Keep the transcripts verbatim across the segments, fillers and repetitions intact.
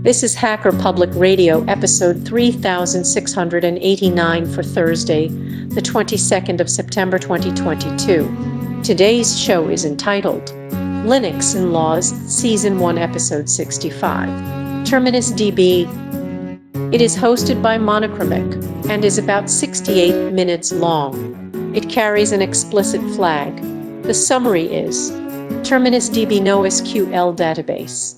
This is Hacker Public Radio, episode three thousand six hundred eighty-nine for Thursday, the twenty-second of September twenty twenty-two. Today's show is entitled Linux and Laws, Season one, Episode sixty-five, Terminus D B. It is hosted by Monochromic and is about sixty-eight minutes long. It carries an explicit flag. The summary is Terminus D B NoSQL database.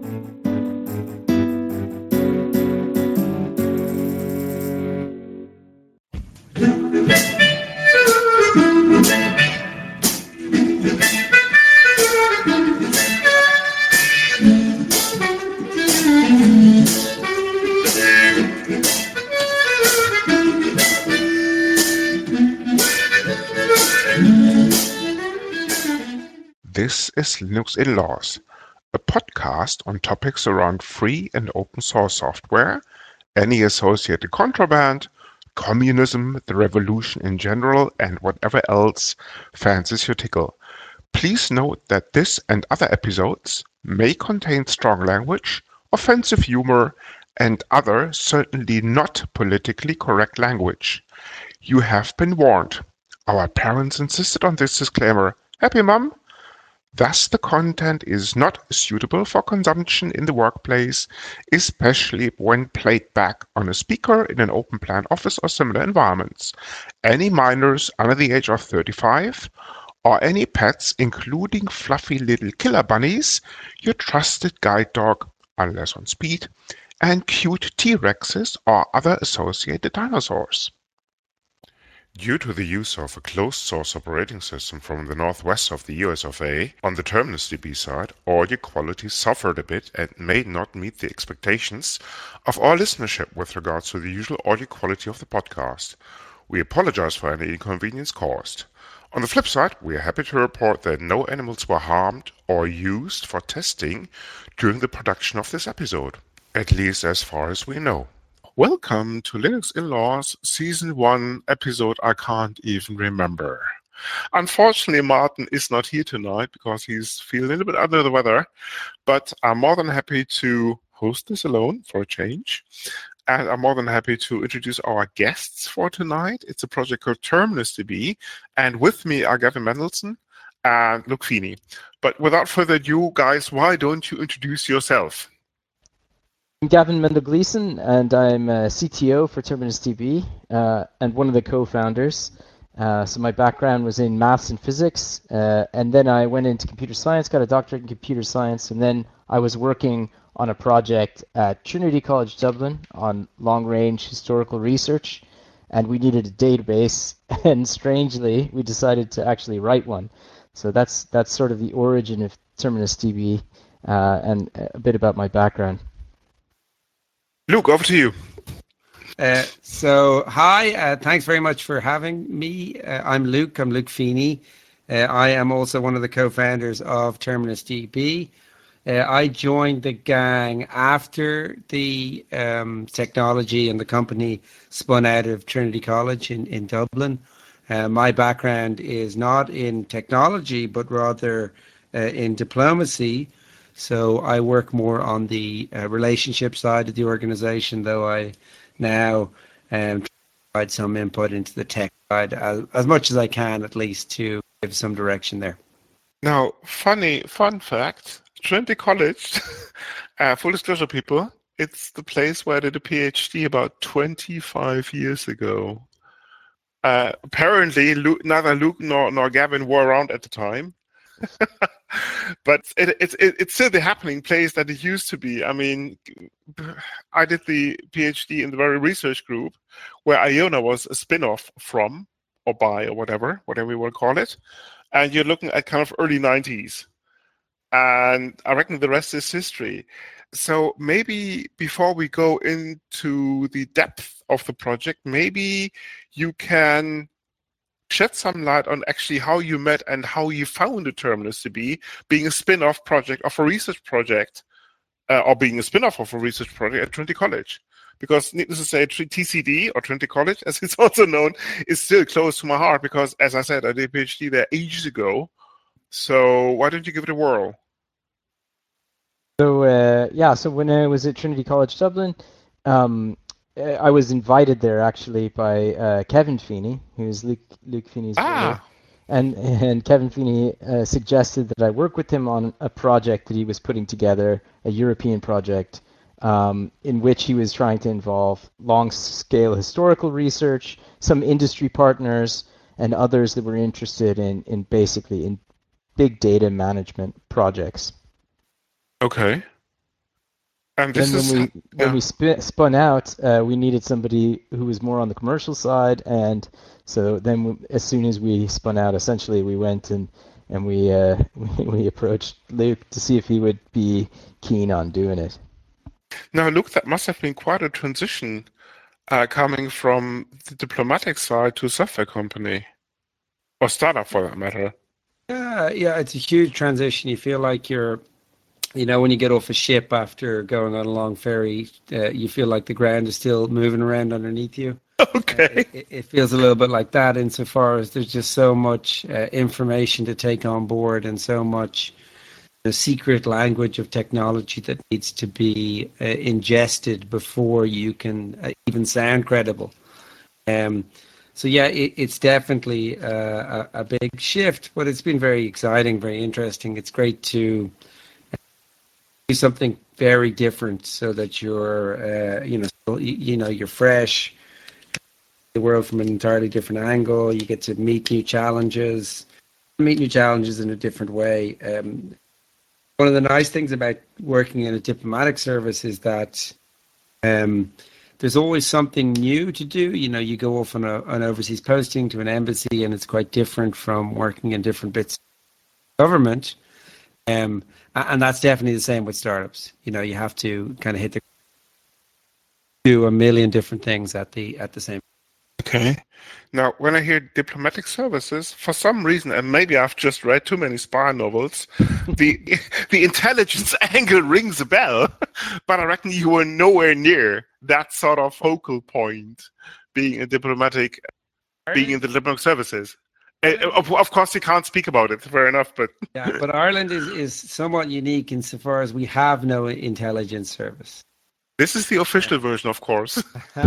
This is Linux in Laws, a podcast on topics around free and open source software, any associated contraband, communism, the revolution in general, and whatever else fancies your tickle. Please note that this and other episodes may contain strong language, offensive humor, and other certainly not politically correct language. You have been warned. Our parents insisted on this disclaimer. Happy, Mum? Thus, the content is not suitable for consumption in the workplace, especially when played back on a speaker in an open plan office or similar environments. Any minors under the age of thirty-five, or any pets, including fluffy little killer bunnies, your trusted guide dog, unless on speed, and cute T-Rexes or other associated dinosaurs. Due to the use of a closed-source operating system from the northwest of the U S of A, on the Terminus D B side, audio quality suffered a bit and may not meet the expectations of our listenership with regards to the usual audio quality of the podcast. We apologize for any inconvenience caused. On the flip side, we are happy to report that no animals were harmed or used for testing during the production of this episode, at least as far as we know. Welcome to Linux in Laws, Season one, episode I can't even remember. Unfortunately, Martin is not here tonight because he's feeling a little bit under the weather, but I'm more than happy to host this alone for a change. And I'm more than happy to introduce our guests for tonight. It's a project called Terminus D B, and with me are Gavin Mendelsohn and Luke Feeney. But without further ado, guys, why don't you introduce yourself? I'm Gavin Mendel-Gleeson, and I'm a C T O for Terminus D B uh, and one of the co-founders. Uh, so my background was in maths and physics, uh, and then I went into computer science, got a doctorate in computer science, and then I was working on a project at Trinity College Dublin on long-range historical research, and we needed a database, and strangely, we decided to actually write one. So that's that's sort of the origin of Terminus D B uh, and a bit about my background. Luke, over to you. Uh, so, hi, uh, thanks very much for having me. Uh, I'm Luke, I'm Luke Feeney. Uh, I am also one of the co-founders of Terminus D B. Uh, I joined the gang after the um, technology and the company spun out of Trinity College in, in Dublin. Uh, my background is not in technology, but rather uh, in diplomacy. So I work more on the uh, relationship side of the organization, though I now um, provide some input into the tech side as, as much as I can, at least, to give some direction there. Now, funny fun fact, Trinity College, uh, full disclosure people, it's the place where I did a PhD about twenty-five years ago. Uh, apparently, Luke, neither Luke nor, nor Gavin were around at the time. But it, it, it, it's still the happening place that it used to be. I mean, I did the PhD in the very research group where Iona was a spin-off from, or by, or whatever, whatever we want to call it. And you're looking at kind of early nineties. And I reckon the rest is history. So maybe before we go into the depth of the project, maybe you can shed some light on actually how you met and how you founded Terminus D B, being a spin-off project of a research project, uh, or being a spin-off of a research project at Trinity College. Because needless to say, T C D, or Trinity College, as it's also known, is still close to my heart because, as I said, I did a PhD there ages ago. So why don't you give it a whirl? So uh, yeah, so when I was at Trinity College Dublin, um, uh, I was invited there actually by uh, Kevin Feeney, who's Luke Luke Feeney's brother, Ah, and and Kevin Feeney uh, suggested that I work with him on a project that he was putting together, a European project, um, in which he was trying to involve long-scale historical research, some industry partners, and others that were interested in in basically in big data management projects. okay. And this Then when is, we when yeah. we sp- spun out, uh, we needed somebody who was more on the commercial side, and so then we, as soon as we spun out, essentially we went and and we uh, we, we approached Luke to see if he would be keen on doing it. Now, look, that must have been quite a transition uh, coming from the diplomatic side to a software company, or startup for that matter. Yeah, yeah, it's a huge transition. You feel like you're, you know, when you get off a ship after going on a long ferry, uh, you feel like the ground is still moving around underneath you. Uh, Okay. it, it feels a little bit like that insofar as there's just so much uh, information to take on board and so much the secret language of technology that needs to be uh, ingested before you can uh, even sound credible. Um, so yeah, it, it's definitely uh, a, a big shift, but it's been very exciting, very interesting. It's great to do something very different so that you're, uh, you know, you, you know, you're fresh, the world from an entirely different angle. You get to meet new challenges, meet new challenges in a different way. Um, one of the nice things about working in a diplomatic service is that um, there's always something new to do. You know, you go off on a, an overseas posting to an embassy, and it's quite different from working in different bits of government. Um, and that's definitely the same with startups. You know, you have to kind of hit the do a million different things at the at the same. Okay. Now, when I hear diplomatic services, for some reason, and maybe I've just read too many spy novels, the the intelligence angle rings a bell. But I reckon you were nowhere near that sort of focal point, being a diplomatic, being in the diplomatic services. Uh, Of, of course, you can't speak about it. Fair enough, but Yeah, but Ireland is, is somewhat unique insofar as we have no intelligence service. this is the official version, of course.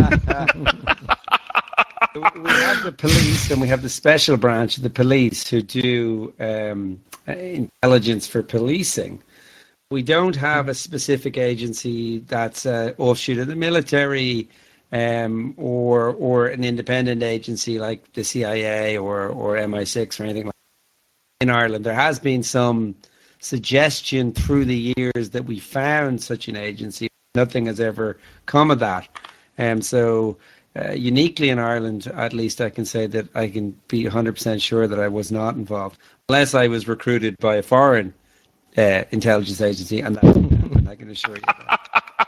We have the police and we have the special branch of the police who do um, intelligence for policing. We don't have a specific agency that's uh, offshoot of the military um, or or an independent agency like the C I A or, or M I six or anything like that. In Ireland, there has been some suggestion through the years that we found such an agency. Nothing has ever come of that. And um, so uh, uniquely in Ireland, at least I can say that I can be one hundred percent sure that I was not involved, unless I was recruited by a foreign uh, intelligence agency, and that, and I can assure you that.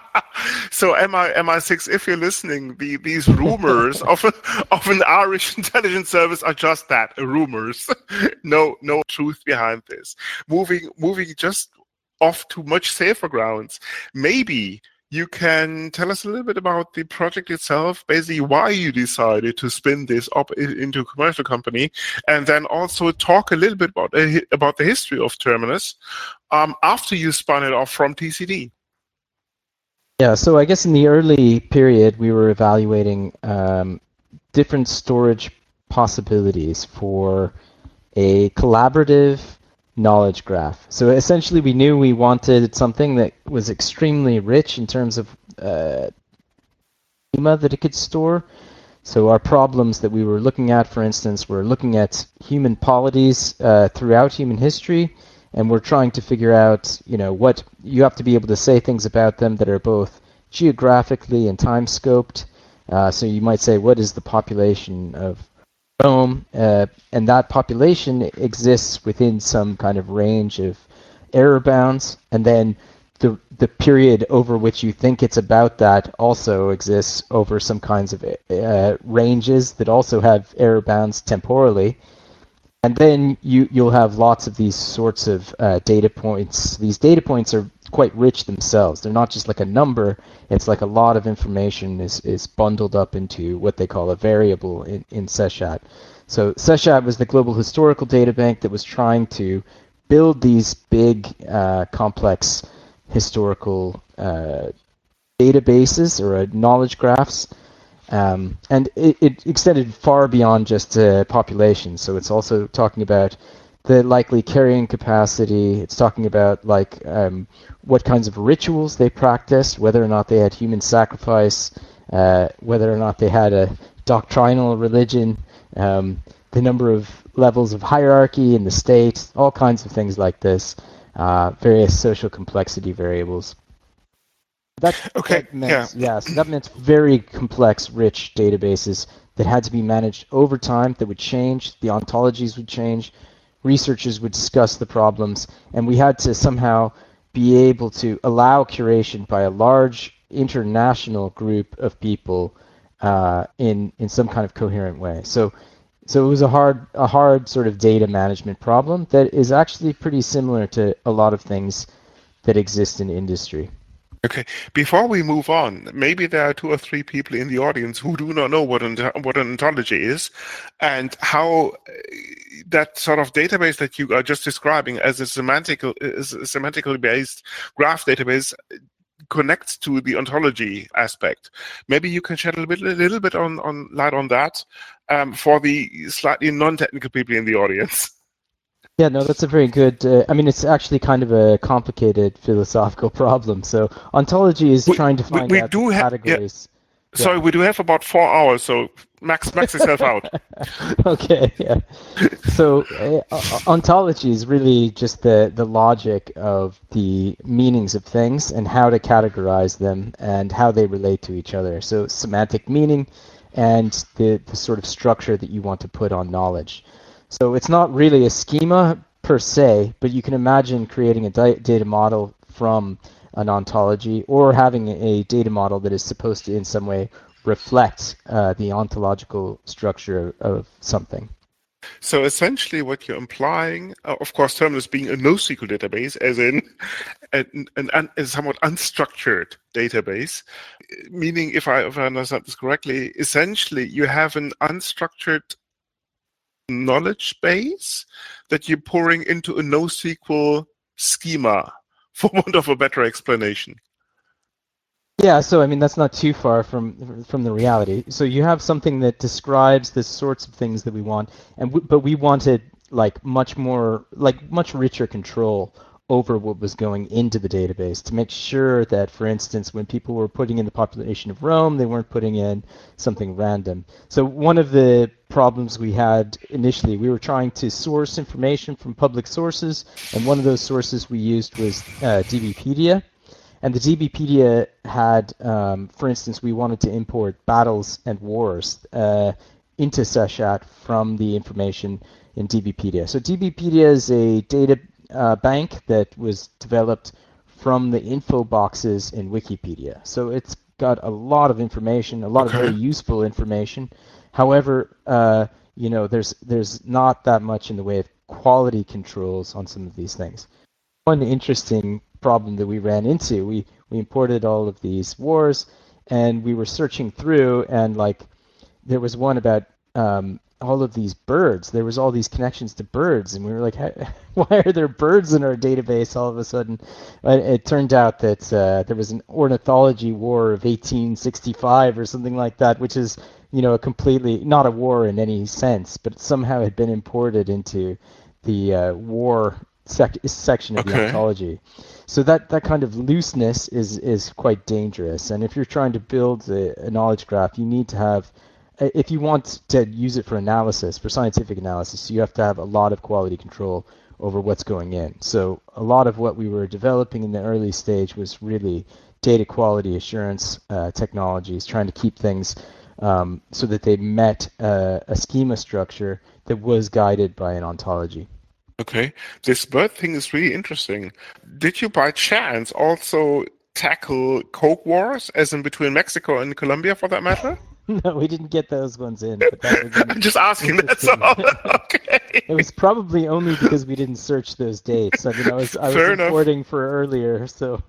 So M I M I six, if you're listening, the, these rumors of a, of an Irish intelligence service are just that, rumors. no no truth behind this. Moving moving just off to much safer grounds. Maybe you can tell us a little bit about the project itself, basically why you decided to spin this up into a commercial company, and then also talk a little bit about, uh, about the history of Terminus um, after you spun it off from T C D. Yeah, so I guess in the early period, we were evaluating um, different storage possibilities for a collaborative knowledge graph. So essentially, we knew we wanted something that was extremely rich in terms of uh, schema that it could store. So our problems that we were looking at, for instance, were looking at human polities uh, throughout human history, and we're trying to figure out, you know, what you have to be able to say things about them that are both geographically and time scoped. Uh, so you might say, what is the population of Rome? Uh, and that population exists within some kind of range of error bounds, and then the the period over which you think it's about that also exists over some kinds of uh, ranges that also have error bounds temporally. And then you, you'll have lots of these sorts of uh, data points. These data points are quite rich themselves. They're not just like a number. It's like a lot of information is, is bundled up into what they call a variable in, in SESHAT. So SESHAT was the global historical data bank that was trying to build these big, uh, complex historical uh, databases or uh, knowledge graphs. Um, and it, it extended far beyond just uh, population. So it's also talking about the likely carrying capacity. It's talking about like um, what kinds of rituals they practiced, whether or not they had human sacrifice, uh, whether or not they had a doctrinal religion, um, the number of levels of hierarchy in the state, all kinds of things like this, uh, various social complexity variables. That, Okay, that meant, yeah. yeah, so that meant very complex, rich databases that had to be managed over time, that would change, the ontologies would change, researchers would discuss the problems, and we had to somehow be able to allow curation by a large international group of people uh, in in some kind of coherent way. So, so it was a hard a hard sort of data management problem that is actually pretty similar to a lot of things that exist in industry. Okay, before we move on, maybe there are two or three people in the audience who do not know what an, what an ontology is and how that sort of database that you are just describing as a semantical, is a semantically based graph database connects to the ontology aspect. Maybe you can shed a little bit, a little bit on, on light on that um, for the slightly non-technical people in the audience. Yeah, no, that's a very good, uh, I mean, it's actually kind of a complicated philosophical problem. So ontology is We, trying to we, find we out do the have, categories. yeah. Sorry, Yeah. we do have about four hours, so max max yourself out. Okay, yeah. So uh, ontology is really just the, the logic of the meanings of things and how to categorize them and how they relate to each other. So semantic meaning and the, the sort of structure that you want to put on knowledge. So it's not really a schema per se, but you can imagine creating a data model from an ontology or having a data model that is supposed to in some way reflect uh, the ontological structure of something. So essentially what you're implying, uh, of course, Terminus being a NoSQL database, as in an, an, an, a somewhat unstructured database, meaning, if I, if I understand this correctly, essentially you have an unstructured knowledge base that you're pouring into a NoSQL schema, for want of a better explanation. Yeah, so I mean that's not too far from from the reality. So you have something that describes the sorts of things that we want, and w but we wanted like much more, like much richer control over what was going into the database to make sure that, for instance, when people were putting in the population of Rome, they weren't putting in something random. So one of the problems we had initially, we were trying to source information from public sources, and one of those sources we used was uh, DBpedia. And the DBpedia had, um, for instance, we wanted to import battles and wars uh, into Seshat from the information in DBpedia. So DBpedia is a data uh, bank that was developed from the info boxes in Wikipedia. So it's got a lot of information, a lot Okay. of very useful information. However, uh, you know, there's there's not that much in the way of quality controls on some of these things. One interesting problem that we ran into, we we imported all of these wars, and we were searching through, and like there was one about um, all of these birds. There was all these connections to birds, and we were like, why are there birds in our database all of a sudden? But it turned out that uh, there was an ornithology war of eighteen sixty-five or something like that, which is, you know, a completely, not a war in any sense, but somehow had been imported into the uh, war sec section of Okay. the ontology. So that, that kind of looseness is, is quite dangerous. And if you're trying to build a, a knowledge graph, you need to have, if you want to use it for analysis, for scientific analysis, you have to have a lot of quality control over what's going in. So a lot of what we were developing in the early stage was really data quality assurance uh, technologies, trying to keep things um, so that they met uh, a schema structure that was guided by an ontology. Okay, this bird thing is really interesting. Did you by chance also tackle Coke Wars, as in between Mexico and Colombia, for that matter? No, we didn't get those ones in, but that was I'm just asking, that's all. Okay. It was probably only because we didn't search those dates. I mean, I was I was Fair enough. importing for earlier, so.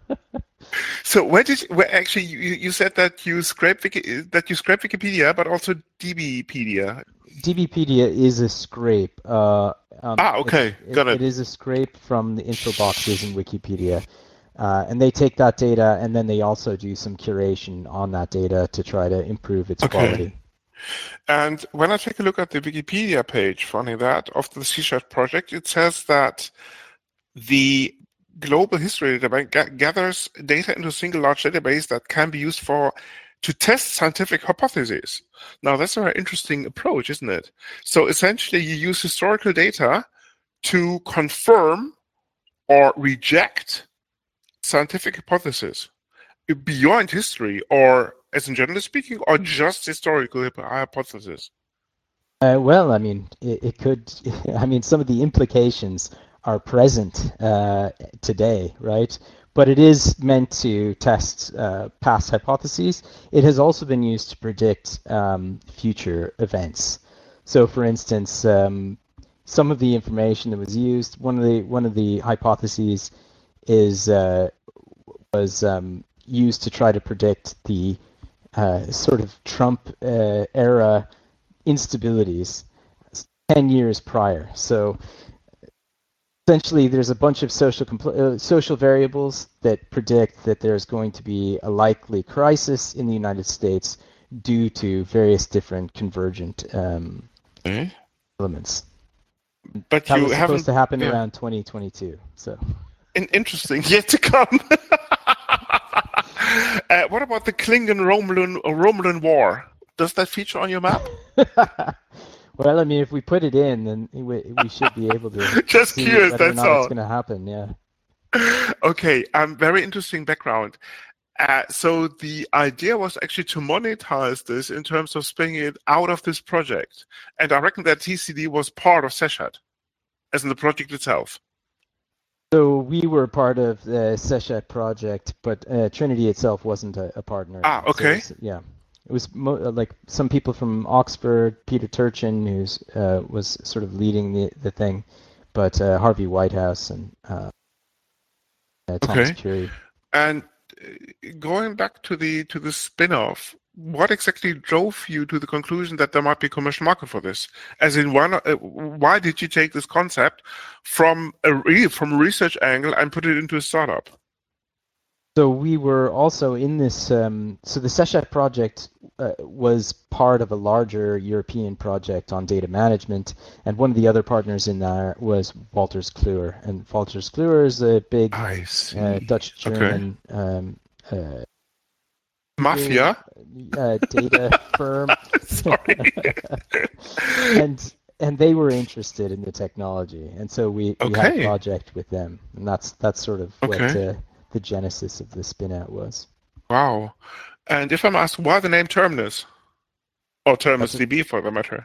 So where did you, where actually you, you said that you scraped Wiki, that you scraped Wikipedia, but also DBpedia. DBpedia is a scrape. Uh, um, Ah, okay, it, got it. it. It is a scrape from the info boxes in Wikipedia. Uh, and they take that data and then they also do some curation on that data to try to improve its Okay. quality. And when I take a look at the Wikipedia page, funny that, of the C SHART project, it says that the global history database ga- gathers data into a single large database that can be used for to test scientific hypotheses. Now, that's a very interesting approach, isn't it? So essentially, you use historical data to confirm or reject scientific hypotheses beyond history, or as in generally speaking, or just historical hypo- hypotheses. Uh, well, I mean, it, it could, I mean, some of the implications are present uh, today, right? But it is meant to test uh, past hypotheses. It has also been used to predict um, future events. So, for instance, um, some of the information that was used, one of the one of the hypotheses is uh, was um, used to try to predict the uh, sort of Trump uh, era instabilities ten years prior. So essentially, there's a bunch of social compl- uh, social variables that predict that there's going to be a likely crisis in the United States due to various different convergent um, Okay. elements. But That you was haven't. supposed to happen yeah. around twenty twenty-two. So In- interesting, yet to come. uh, what about the Klingon-Romulan uh, Romulan War? Does that feature on your map? well, I mean, if we put it in, then we, we should be able to Just see curious, whether or that's not it's all. going to happen. Yeah. Okay, um, very interesting background. Uh, so the idea was actually to monetize this in terms of spinning it out of this project. And I reckon that T C D was part of Seshat, as in the project itself. So we were part of the Seshat project, but uh, Trinity itself wasn't a, a partner. Ah, So okay. it was- yeah, it was mo- uh, like some people from Oxford, Peter Turchin, who's uh, was sort of leading the, the thing, but uh, Harvey Whitehouse and uh, uh, Thomas Okay. Curie. And uh, going back to the to the spin-off, what exactly drove you to the conclusion that there might be a commercial market for this? As in, why, not, uh, why did you take this concept from a re- from a research angle and put it into a startup? So we were also in this. Um, so the Seshat project uh, was part of a larger European project on data management, and one of the other partners in there was Wolters Kluwer. And Wolters Kluwer is a big I see. uh, Dutch Okay. German um, uh, Mafia. uh, data firm, Sorry. and and they were interested in the technology, and so we, we had a Okay. project with them, and that's that's sort of what Okay. uh, the genesis of the spin out was. Wow. And if I'm asked, why the name Terminus? Or Terminus That's a- D B for the matter.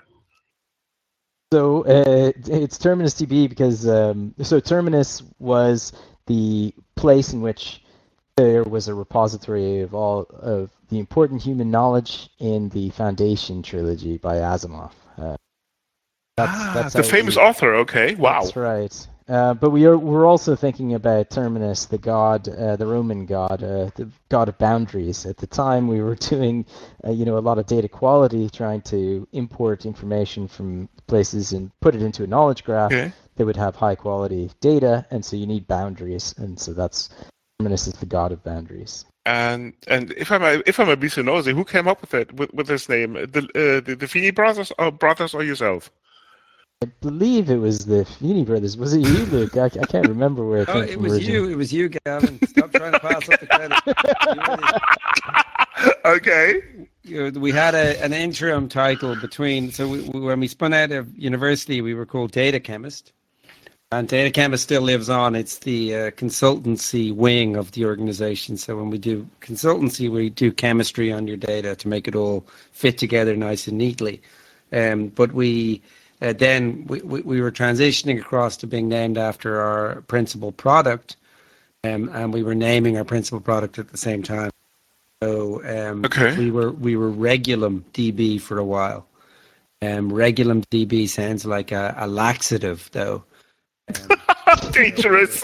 So uh, it's Terminus D B because um, so Terminus was the place in which there was a repository of all of the important human knowledge in the Foundation trilogy by Asimov. Uh, that's Ah, that's the how famous we, author. Okay. Wow. That's right. Uh, but we are we're also thinking about Terminus, the god, uh, the Roman god, uh, the god of boundaries. At the time, we were doing, uh, you know, a lot of data quality, trying to import information from places and put it into a knowledge graph Okay. that would have high quality data, and so you need boundaries, and so that's Terminus is the god of boundaries. And and if I may, if I may be so nosy, who came up with it with, with this name? The uh, the, the Feeney brothers, or brothers, or yourself? I believe it was the Feeney brothers. Was it you, Luke? I, I can't remember where it Oh, came it from was originally. you. It was you, Gavin. Stop trying to pass up the credit. You were the- Okay. you know, we had a, an interim title between. So we, we, when we spun out of university, we were called Data Chemist, and Data Chemist still lives on. It's the uh, consultancy wing of the organization. So when we do consultancy, we do chemistry on your data to make it all fit together nice and neatly. Um, but we. Uh, then we, we, we were transitioning across to being named after our principal product, um, and we were naming our principal product at the same time. So um, Okay. we were we were Regulum D B for a while. Um, Regulum D B sounds like a, a laxative, though. Um, Dangerous.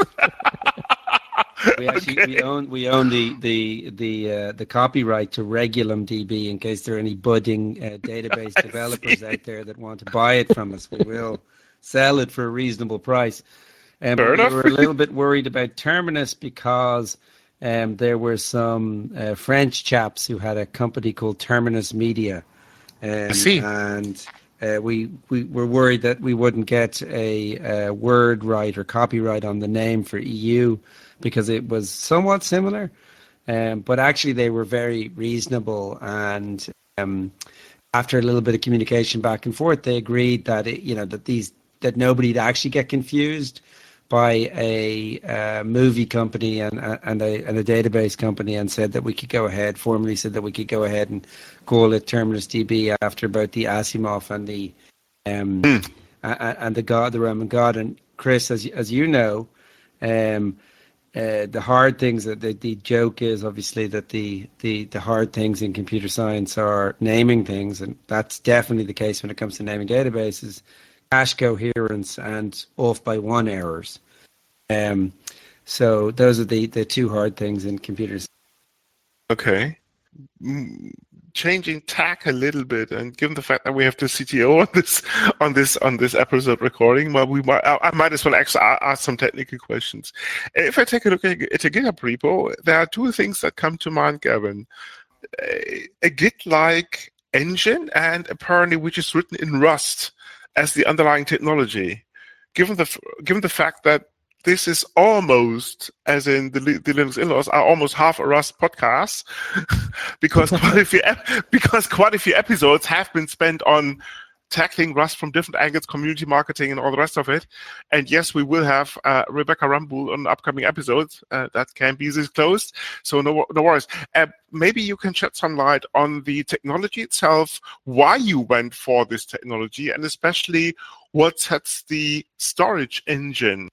we actually Okay. we own we own the the the uh, the copyright to Regulum D B in case there are any budding uh, database developers out there that want to buy it from us. We will sell it for a reasonable price. Um, Fair but we enough. were a little bit worried about Terminus because um, there were some uh, French chaps who had a company called Terminus Media. Um, I see. And uh, we, we were worried that we wouldn't get a, a word right or copyright on the name for E U because it was somewhat similar. Um, but actually, they were very reasonable, and um, after a little bit of communication back and forth, they agreed that it, you know that these that nobody'd actually get confused by a uh, movie company and and a and a database company, and said that we could go ahead. Formally said that we could go ahead and call it Terminus D B after both the Asimov and the um Hmm. and, and the God, the Roman God. And Chris, as as you know, um. Uh, the hard things that the, the joke is obviously that the, the, the hard things in computer science are naming things, and that's definitely the case when it comes to naming databases, cache coherence and off by one errors. Um, so those are the, the two hard things in computer science. Okay. Mm, Changing tack a little bit, and given the fact that we have the C T O on this on this on this episode recording, well, we might I, I might as well actually ask some technical questions. If I take a look at a GitHub repo, there are two things that come to mind, Gavin. A, a Git-like engine, and apparently which is written in Rust as the underlying technology. Given the given the fact that this is almost, as in the, the Linux in-laws, are almost half a Rust podcast, because quite a few ep- because quite a few episodes have been spent on tackling Rust from different angles, community marketing, and all the rest of it. And yes, we will have uh, Rebecca Rumble on upcoming episodes uh, that can be disclosed. So no, no worries. Uh, maybe you can shed some light on the technology itself, why you went for this technology, and especially what sets the storage engine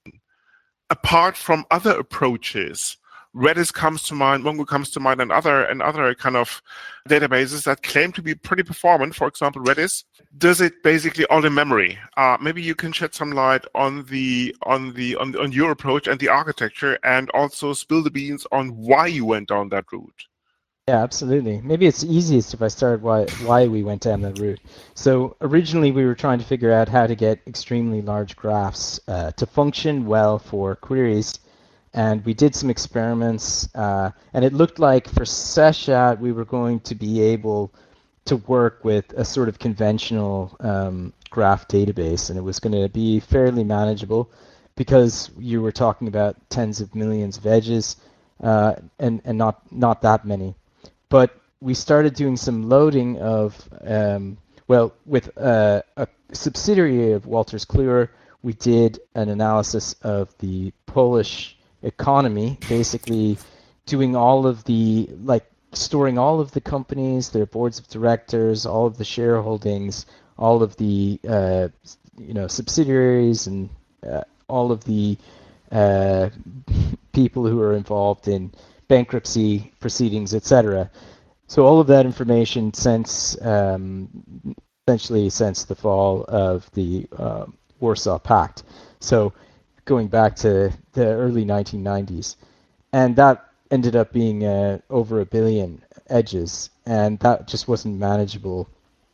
apart from other approaches. Redis comes to mind, Mongo comes to mind, and other and other kind of databases that claim to be pretty performant. For example, Redis does it basically all in memory. Uh, maybe you can shed some light on the on the on, on your approach and the architecture, and also spill the beans on why you went down that route. Yeah, absolutely. Maybe it's easiest if I start why why we went down that route. So originally we were trying to figure out how to get extremely large graphs uh, to function well for queries, and we did some experiments, uh, and it looked like for Seshat we were going to be able to work with a sort of conventional um, graph database, and it was going to be fairly manageable because you were talking about tens of millions of edges, uh, and and not not that many. But we started doing some loading of, um, well, with uh, a subsidiary of Wolters Kluwer, we did an analysis of the Polish economy, basically doing all of the, like, storing all of the companies, their boards of directors, all of the shareholdings, all of the, uh, you know, subsidiaries, and uh, all of the uh, people who are involved in bankruptcy proceedings, et cetera. So all of that information since um, essentially since the fall of the uh, Warsaw Pact. So going back to the early nineteen nineties, and that ended up being uh, over a billion edges, and that just wasn't manageable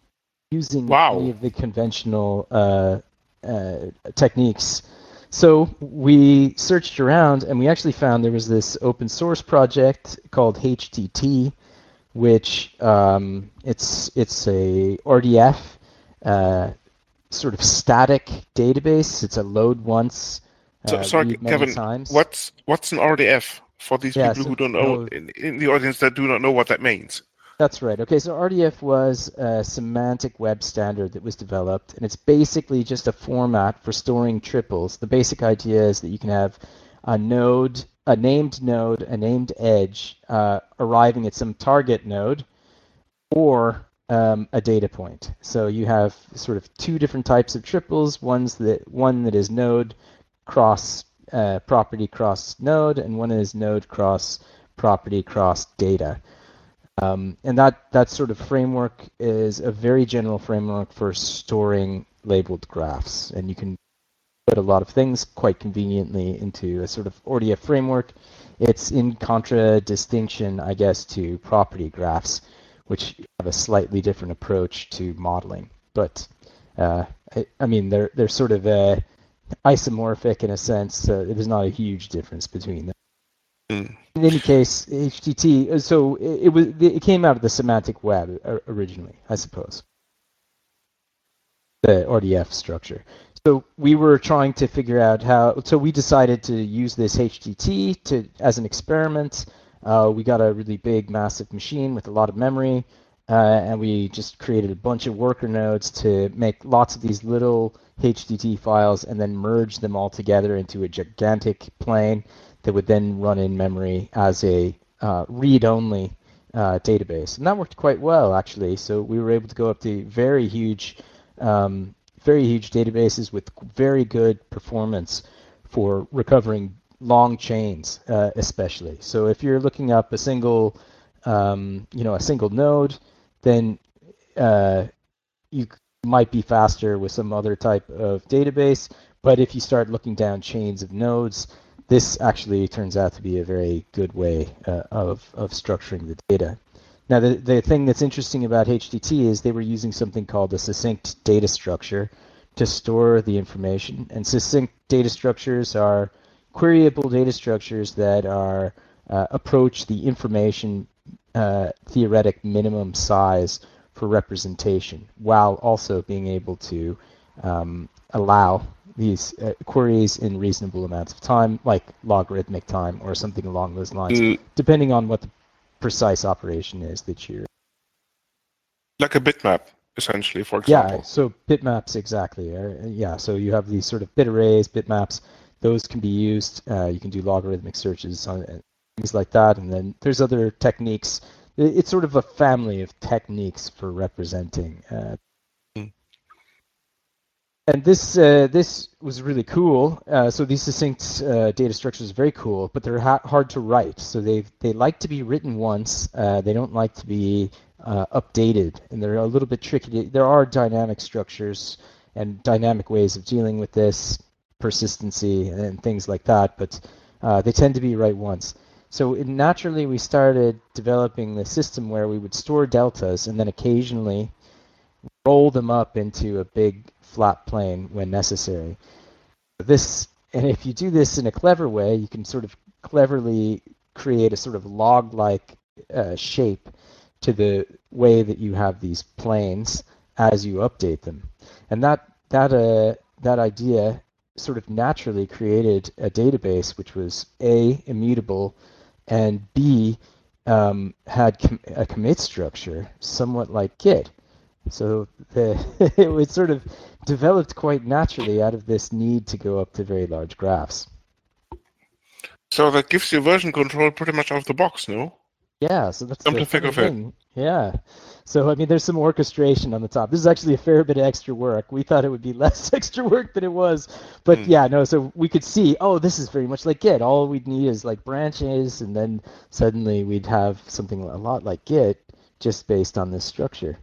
using Wow. any of the conventional uh, uh, techniques. So we searched around, and we actually found there was this open source project called H T T, which um, it's it's a R D F uh, sort of static database. It's a load once, uh, So, sorry, read many Kevin, times. what's what's an R D F for these Yeah, people so, who don't know, no, in, in the audience that do not know what that means? That's right. Okay, so R D F was a semantic web standard that was developed, and it's basically just a format for storing triples. The basic idea is that you can have a node, a named node, a named edge uh, arriving at some target node, or um, a data point. So you have sort of two different types of triples. One's that one that is node cross uh, property cross node, and one is node cross property cross data. Um, and that, that sort of framework is a very general framework for storing labeled graphs. And you can put a lot of things quite conveniently into a sort of R D F framework. It's in contradistinction, I guess, to property graphs, which have a slightly different approach to modeling. But uh, I, I mean, they're they're sort of uh, isomorphic in a sense. Uh, there's not a huge difference between them. Mm. In any case, H T T. So it, it was it came out of the semantic web originally, I suppose. The R D F structure. So we were trying to figure out how. So we decided to use this H T T to as an experiment. Uh, we got a really big, massive machine with a lot of memory, uh, and we just created a bunch of worker nodes to make lots of these little H T T files, and then merge them all together into a gigantic plane that would then run in memory as a uh, read-only uh, database. And that worked quite well, actually. So we were able to go up to very huge. Um, very huge databases with very good performance for recovering long chains, uh, especially. So if you're looking up a single, um, you know, a single node, then uh, you might be faster with some other type of database. But if you start looking down chains of nodes, this actually turns out to be a very good way uh, of of structuring the data. Now, the, the thing that's interesting about H T T is they were using something called a succinct data structure to store the information. And succinct data structures are queryable data structures that are uh, approach the information uh, theoretic minimum size for representation, while also being able to um, allow these uh, queries in reasonable amounts of time, like logarithmic time or something along those lines, Mm. depending on what the precise operation is that you're. Like a bitmap, essentially, for example. Yeah, so bitmaps, exactly. Uh, yeah, so you have these sort of bit arrays, bitmaps. Those can be used. Uh, you can do logarithmic searches on uh, things like that. And then there's other techniques. It's sort of a family of techniques for representing. Uh, Mm. And this uh, this was really cool. Uh, so these succinct uh, data structures are very cool, but they're ha- hard to write. So they they like to be written once. Uh, they don't like to be uh, updated, and they're a little bit tricky. There are dynamic structures and dynamic ways of dealing with this, persistency and things like that, but uh, they tend to be right once. So it, naturally, we started developing the system where we would store deltas and then occasionally roll them up into a big flat plane when necessary. This, and if you do this in a clever way, you can sort of cleverly create a sort of log-like uh, shape to the way that you have these planes as you update them. And that that uh, that idea sort of naturally created a database which was A, immutable, and B, um, had com- a commit structure somewhat like Git. So the, it was sort of developed quite naturally out of this need to go up to very large graphs. So that gives you version control pretty much out of the box, no? Yeah, so that's Come the to think funny of it. thing. Yeah. So, I mean, there's some orchestration on the top. This is actually a fair bit of extra work. We thought it would be less extra work than it was. But Mm. yeah, no, so we could see, oh, this is very much like Git. All we'd need is like branches, and then suddenly we'd have something a lot like Git just based on this structure.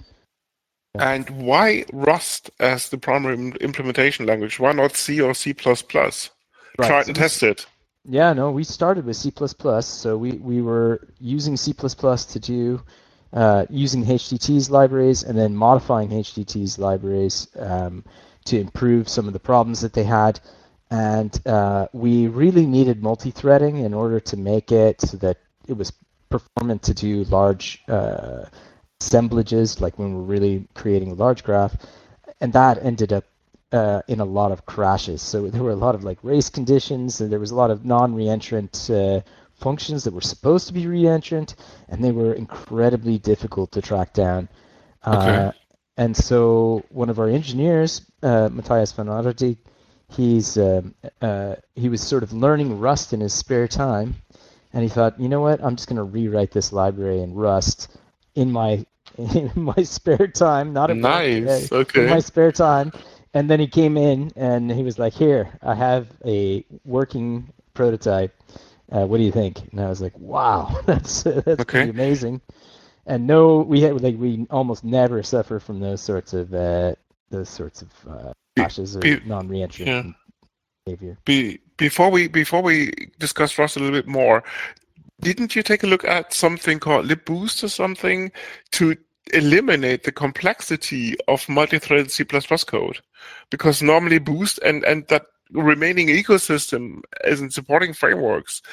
And why Rust as the primary im- implementation language? Why not C or C plus plus? Right, Tried so and we s- tested. Yeah, no, we started with C plus plus, so we, we were using C plus plus to do, uh, using H T T's libraries and then modifying H T T's libraries um, to improve some of the problems that they had. And uh, we really needed multi-threading in order to make it so that it was performant to do large uh, assemblages, like when we're really creating a large graph. And that ended up uh, in a lot of crashes. So there were a lot of like race conditions, and there was a lot of non-reentrant uh, functions that were supposed to be reentrant, and they were incredibly difficult to track down. Okay. Uh, and so one of our engineers, uh, Matthias van Aardig, he's um, uh, he was sort of learning Rust in his spare time, and he thought, you know what, I'm just going to rewrite this library in Rust in my in my spare time, not at work, uh, Nice. in my Okay. spare time. And then he came in and he was like, here, I have a working prototype. Uh, what do you think? And I was like, wow, that's uh, that's pretty Okay. amazing. And no, we had like we almost never suffer from those sorts of uh, those sorts of uh, Be, crashes or be, non-reentrant yeah. behavior. Be, before we before we discuss Rust a little bit more, didn't you take a look at something called LibBoost or something to eliminate the complexity of multi-threaded C plus plus code, because normally Boost and, and that remaining ecosystem as in supporting frameworks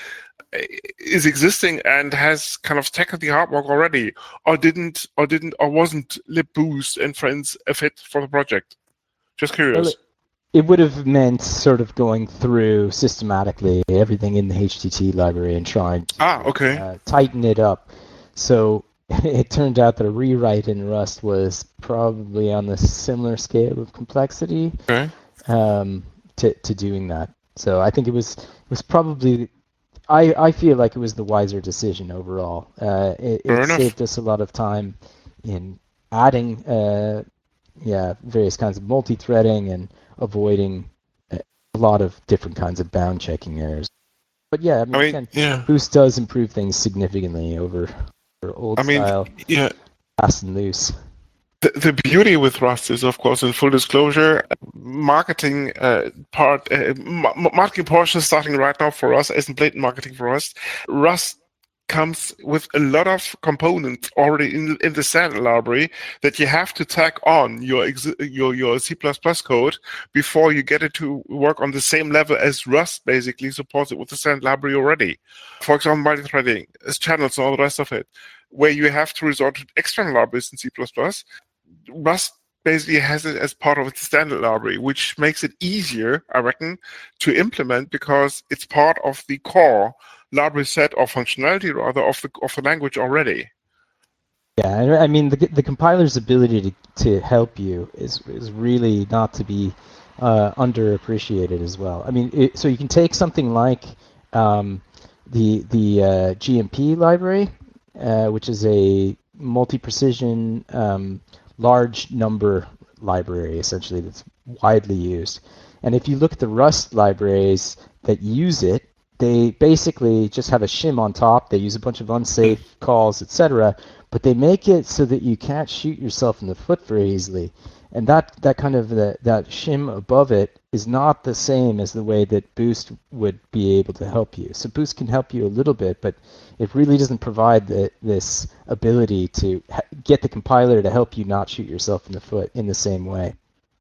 is existing and has kind of tackled the hard work already, or didn't, or didn't, or wasn't LibBoost and friends a fit for the project? Just curious. Well, it, it would have meant sort of going through systematically everything in the H T T library and trying to ah, okay. uh, tighten it up. So it turned out that a rewrite in Rust was probably on the similar scale of complexity okay. um, to, to doing that. So I think it was it was probably, I, I feel like it was the wiser decision overall. Uh, it it saved us a lot of time in adding uh, yeah various kinds of multi-threading and avoiding a lot of different kinds of bound checking errors. But yeah, I mean, I mean again, yeah. Boost does improve things significantly over, over old I mean, style, yeah. fast and loose. The, the beauty with Rust is, of course, in full disclosure, marketing uh, part, uh, ma- marketing portion starting right now for us, isn't blatant marketing for us. Rust comes with a lot of components already in, in the standard library that you have to tack on your exi- your your C plus plus code before you get it to work on the same level as Rust basically supports it with the standard library already. For example, multi-threading, as channels and all the rest of it, where you have to resort to external libraries in C plus plus. Rust basically has it as part of its standard library, which makes it easier, I reckon, to implement because it's part of the core library set or functionality, rather, of the of the language already. Yeah, I mean, the the compiler's ability to, to help you is is really not to be uh, underappreciated as well. I mean, it, so you can take something like um, the the uh, G M P library, uh, which is a multi-precision um, large number library, essentially, that's widely used. And if you look at the Rust libraries that use it, they basically just have a shim on top. They use a bunch of unsafe calls, et cetera. But they make it so that you can't shoot yourself in the foot very easily. And that, that kind of the, that shim above it is not the same as the way that Boost would be able to help you. So Boost can help you a little bit, but it really doesn't provide the, this ability to ha- get the compiler to help you not shoot yourself in the foot in the same way.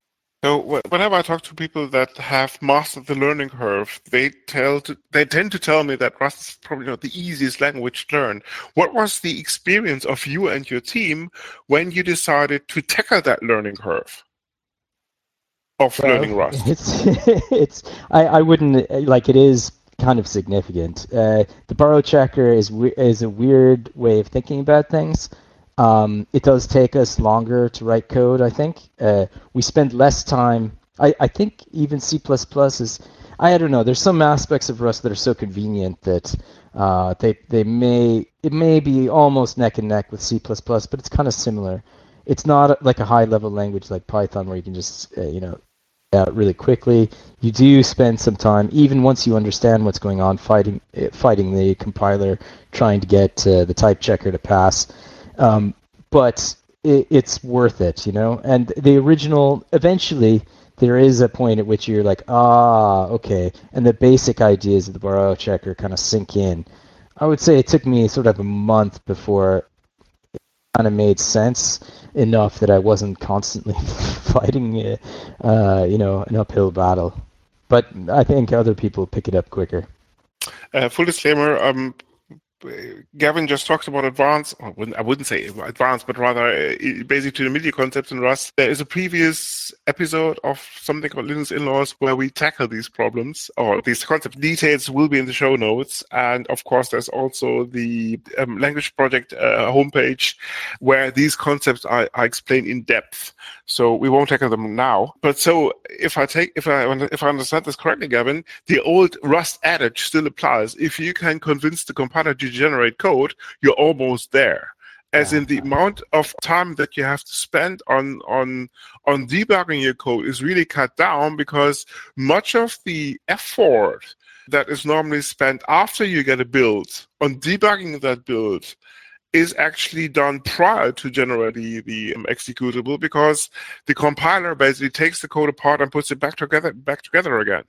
So whenever I talk to people that have mastered the learning curve, they tell to, they tend to tell me that Rust is probably not the easiest language to learn. What was the experience of you and your team when you decided to tackle that learning curve of well, learning Rust? It's it's I, I wouldn't like it is kind of significant. Uh, the borrow checker is is a weird way of thinking about things. Um, it does take us longer to write code, I think. Uh, we spend less time. I, I think even C plus plus is, I don't know, there's some aspects of Rust that are so convenient that uh, they they may, it may be almost neck and neck with C plus plus, but it's kind of similar. It's not like a high level language like Python where you can just, uh, you know, out really quickly. You do spend some time, even once you understand what's going on, fighting fighting the compiler, trying to get uh, the type checker to pass. Um, but it, it's worth it, you know. And the original, eventually, there is a point at which you're like, ah, okay, and the basic ideas of the borrow checker kind of sink in. I would say it took me sort of a month before it kind of made sense enough that I wasn't constantly fighting, uh, you know, an uphill battle. But I think other people pick it up quicker. Uh, full disclaimer, um, Gavin just talked about advanced, I wouldn't, I wouldn't say advanced, but rather uh, basic intermediate concepts in Rust. There is a previous episode of something called Linux In-Laws where we tackle these problems, or these concept details will be in the show notes. And of course, there's also the um, language project uh, homepage where these concepts are, are explained in depth. So we won't tackle them now. But so if I take, if I if I understand this correctly, Gavin, the old Rust adage still applies. If you can convince the compiler to generate code, you're almost there. As in the amount of time that you have to spend on on on debugging your code is really cut down, because much of the effort that is normally spent after you get a build on debugging that build is actually done prior to generating the, the um, executable, because the compiler basically takes the code apart and puts it back together back together again.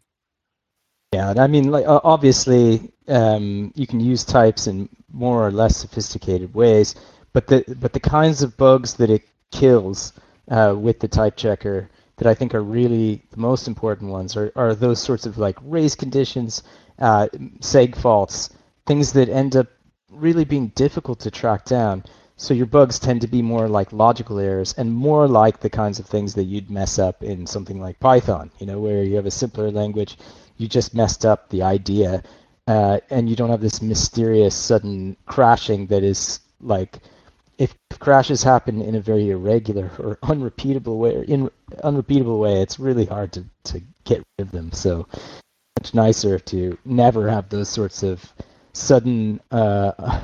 Yeah, I mean, like obviously, um, you can use types in more or less sophisticated ways, but the but the kinds of bugs that it kills uh, with the type checker that I think are really the most important ones are, are those sorts of like race conditions, uh, seg faults, things that end up really being difficult to track down. So your bugs tend to be more like logical errors and more like the kinds of things that you'd mess up in something like Python, you know, where you have a simpler language, you just messed up the idea, uh, and you don't have this mysterious sudden crashing that is like, if crashes happen in a very irregular or unrepeatable way, or in unrepeatable way, it's really hard to, to get rid of them. So much nicer to never have those sorts of sudden uh,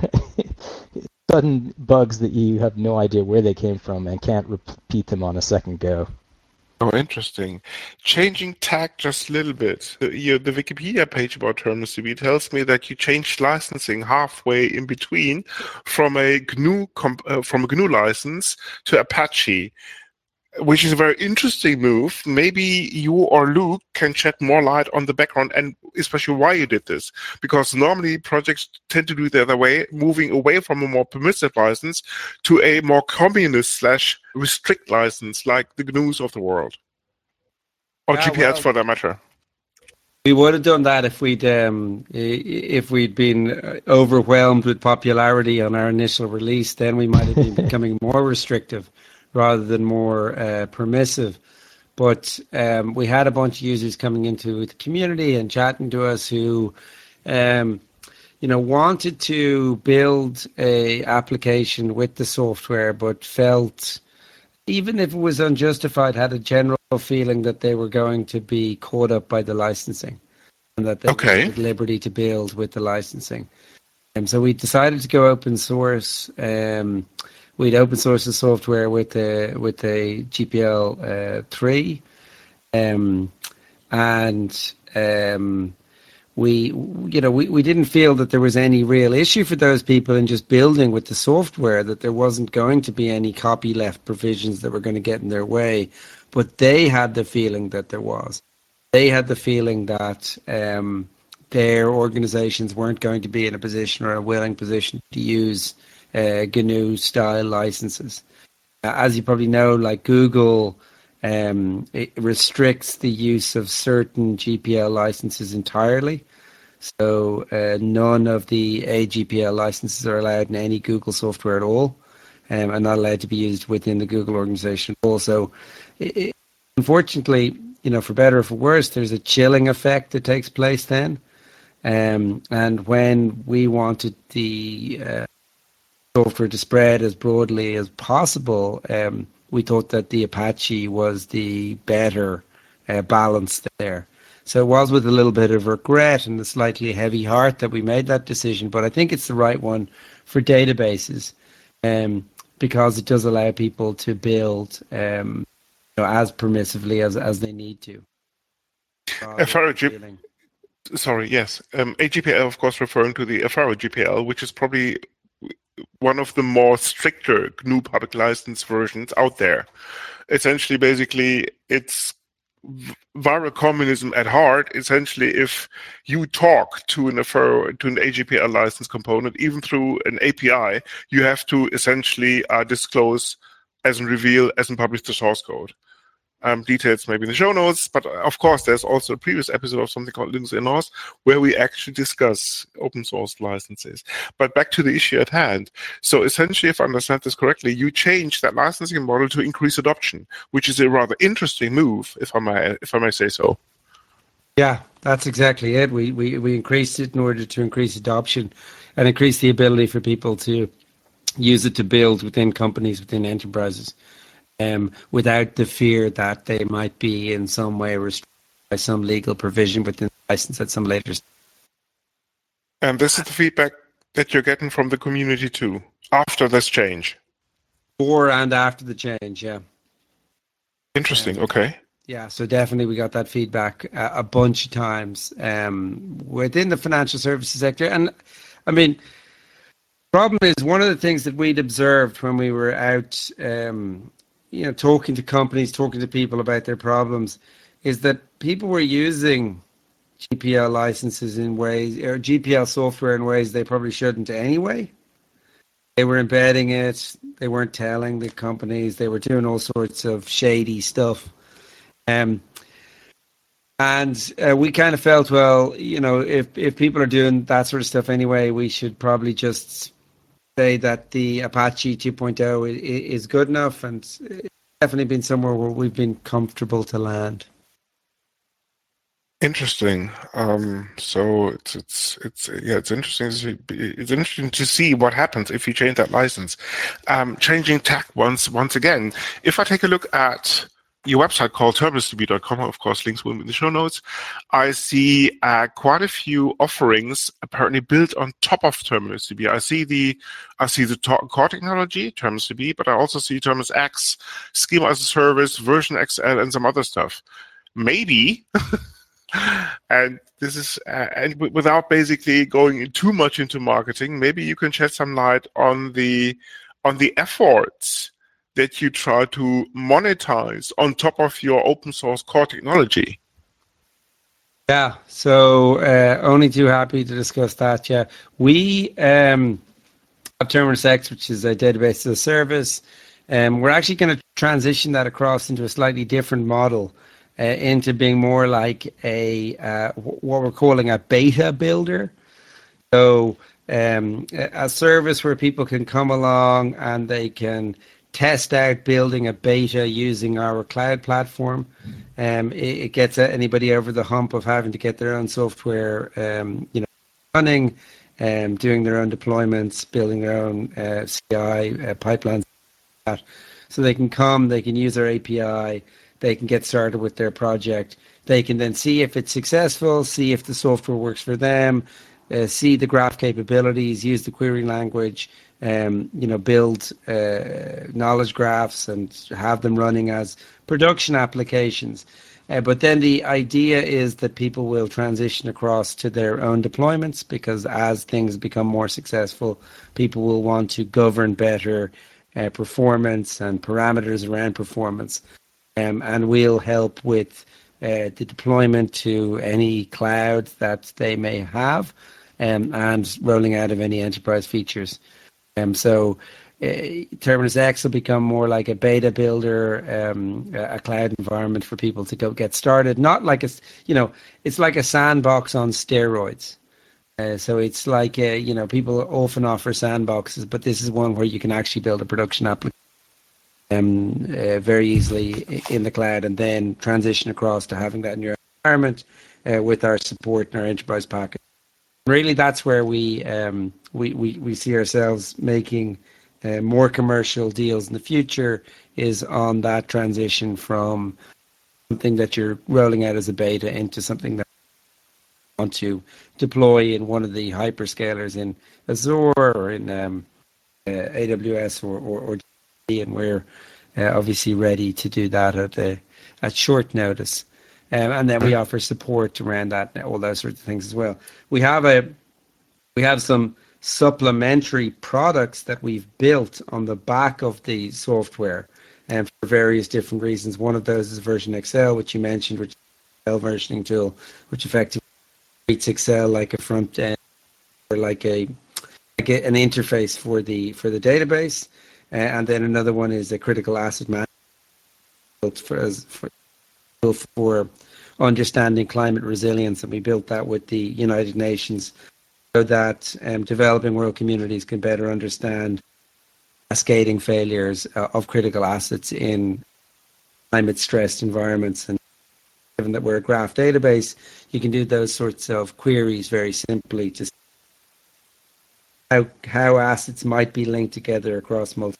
sudden bugs that you have no idea where they came from and can't repeat them on a second go. Oh, interesting. Changing tack just a little bit. Uh, you, the Wikipedia page about Terminus D B tells me that you changed licensing halfway in between from a G N U comp, uh, from a G N U license to Apache, which is a very interesting move. Maybe you or Luke can shed more light on the background and especially why you did this. Because normally projects tend to do it the other way, moving away from a more permissive license to a more communist slash restrict license like the G N Us of the world. Or Yeah, G P Ls well, for that matter. We would have done that if we'd um, if we'd been overwhelmed with popularity on our initial release. Then we might have been becoming more restrictive rather than more uh, permissive. But um, we had a bunch of users coming into the community and chatting to us who, um, you know, wanted to build a application with the software, but felt, even if it was unjustified, had a general feeling that they were going to be caught up by the licensing and that they Okay. were at liberty to build with the licensing. And so we decided to go open source. Um, We'd open source the software with a with a G P L uh, three, um, and um, we you know we, we didn't feel that there was any real issue for those people in just building with the software, that there wasn't going to be any copyleft provisions that were going to get in their way, but they had the feeling that there was. They had the feeling that um, their organizations weren't going to be in a position or a willing position to use Uh, G N U style licenses. Uh, as you probably know, like Google, um, it restricts the use of certain G P L licenses entirely. So uh, none of the A G P L licenses are allowed in any Google software at all, um, and not allowed to be used within the Google organization at all. So it, it, unfortunately, you know, for better or for worse, there's a chilling effect that takes place then. Um, and when we wanted the uh, software to spread as broadly as possible, um, we thought that the Apache was the better uh, balance there. So it was with a little bit of regret and a slightly heavy heart that we made that decision, but I think it's the right one for databases, um, because it does allow people to build um, you know, as permissively as, as they need to. Affero G P L, sorry, yes. Um, A G P L, of course, referring to the Affero G P L, which is probably one of the more stricter G N U public license versions out there. Essentially, basically, it's viral communism at heart. Essentially, if you talk to an Affero, to an A G P L license component, even through an A P I, you have to essentially uh, disclose as and reveal as and publish the source code. Um, details maybe in the show notes, but uh, of course there's also a previous episode of something called Linux In-Laws where we actually discuss open source licenses. But back to the issue at hand. So essentially, if I understand this correctly, you changed that licensing model to increase adoption, which is a rather interesting move, if I may, if I may say so. Yeah, that's exactly it. We, we, we increased it in order to increase adoption and increase the ability for people to use it to build within companies, within enterprises. Um, without the fear that they might be in some way restricted by some legal provision within the license at some later stage. And this is the feedback that you're getting from the community too, after this change? Before and after the change, yeah. Interesting, um, okay. Yeah, so definitely we got that feedback uh, a bunch of times um, within the financial services sector. And I mean, problem is, one of the things that we'd observed when we were out um, you know, talking to companies, talking to people about their problems, is that people were using G P L licenses in ways, or G P L software in ways they probably shouldn't anyway. They were embedding it. They weren't telling the companies. They were doing all sorts of shady stuff. Um, and uh, we kind of felt, well, you know, if, if people are doing that sort of stuff anyway, we should probably just say that the Apache two point oh is, is good enough, and it's definitely been somewhere where we've been comfortable to land. Interesting. Um, so it's it's it's yeah, it's interesting. To see, it's interesting to see what happens if you change that license. Um, changing tack once once again. If I take a look at your website called terminus d b dot com, of course, links will be in the show notes. I see uh, quite a few offerings apparently built on top of Terminus D B. I see the I see the core technology, Terminus D B, but I also see Terminus X, Schema as a Service, Version X L, and some other stuff. Maybe. And this is, uh, and w- without basically going in too much into marketing, maybe you can shed some light on the on the efforts that you try to monetize on top of your open source core technology. Yeah, so uh, only too happy to discuss that. Yeah, we um, have Terminus X, which is a database as a service, and um, we're actually going to transition that across into a slightly different model. Uh, into being more like a uh, what we're calling a beta builder. So um, a service where people can come along and they can test out building a beta using our cloud platform. Um, it, it gets anybody over the hump of having to get their own software, um, you know, running, um, doing their own deployments, building their own uh, C I uh, pipelines. So they can come, they can use our A P I. They can get started with their project. They can then see if it's successful, see if the software works for them, uh, see the graph capabilities, use the query language, um, you know, build uh, knowledge graphs and have them running as production applications. Uh, but then the idea is that people will transition across to their own deployments, because as things become more successful, people will want to govern better uh, performance and parameters around performance. Um, and we'll help with uh, the deployment to any cloud that they may have, um, and rolling out of any enterprise features. Um, so uh, Terminus X will become more like a beta builder, um, a cloud environment for people to go get started. Not like a, you know, it's like a sandbox on steroids. Uh, so it's like, a, you know, people often offer sandboxes, but this is one where you can actually build a production application. Um, uh, very easily in the cloud, and then transition across to having that in your environment uh, with our support and our enterprise package. Really, that's where we um, we, we we see ourselves making uh, more commercial deals in the future, is on that transition from something that you're rolling out as a beta into something that you want to deploy in one of the hyperscalers in Azure or in um, uh, A W S or, or, or and we're uh, obviously ready to do that at a, at short notice, um, and then we offer support around that, all those sorts of things as well. We have a we have some supplementary products that we've built on the back of the software, and um, for various different reasons. One of those is Version X L, which you mentioned, which is an Excel versioning tool, which effectively treats Excel like a front end or like a like a, an interface for the for the database. Uh, and then another one is a critical asset management for, as, for, for understanding climate resilience. And we built that with the United Nations so that um, developing world communities can better understand cascading failures uh, of critical assets in climate stressed environments. And given that we're a graph database, you can do those sorts of queries very simply to How, how assets might be linked together across multiple.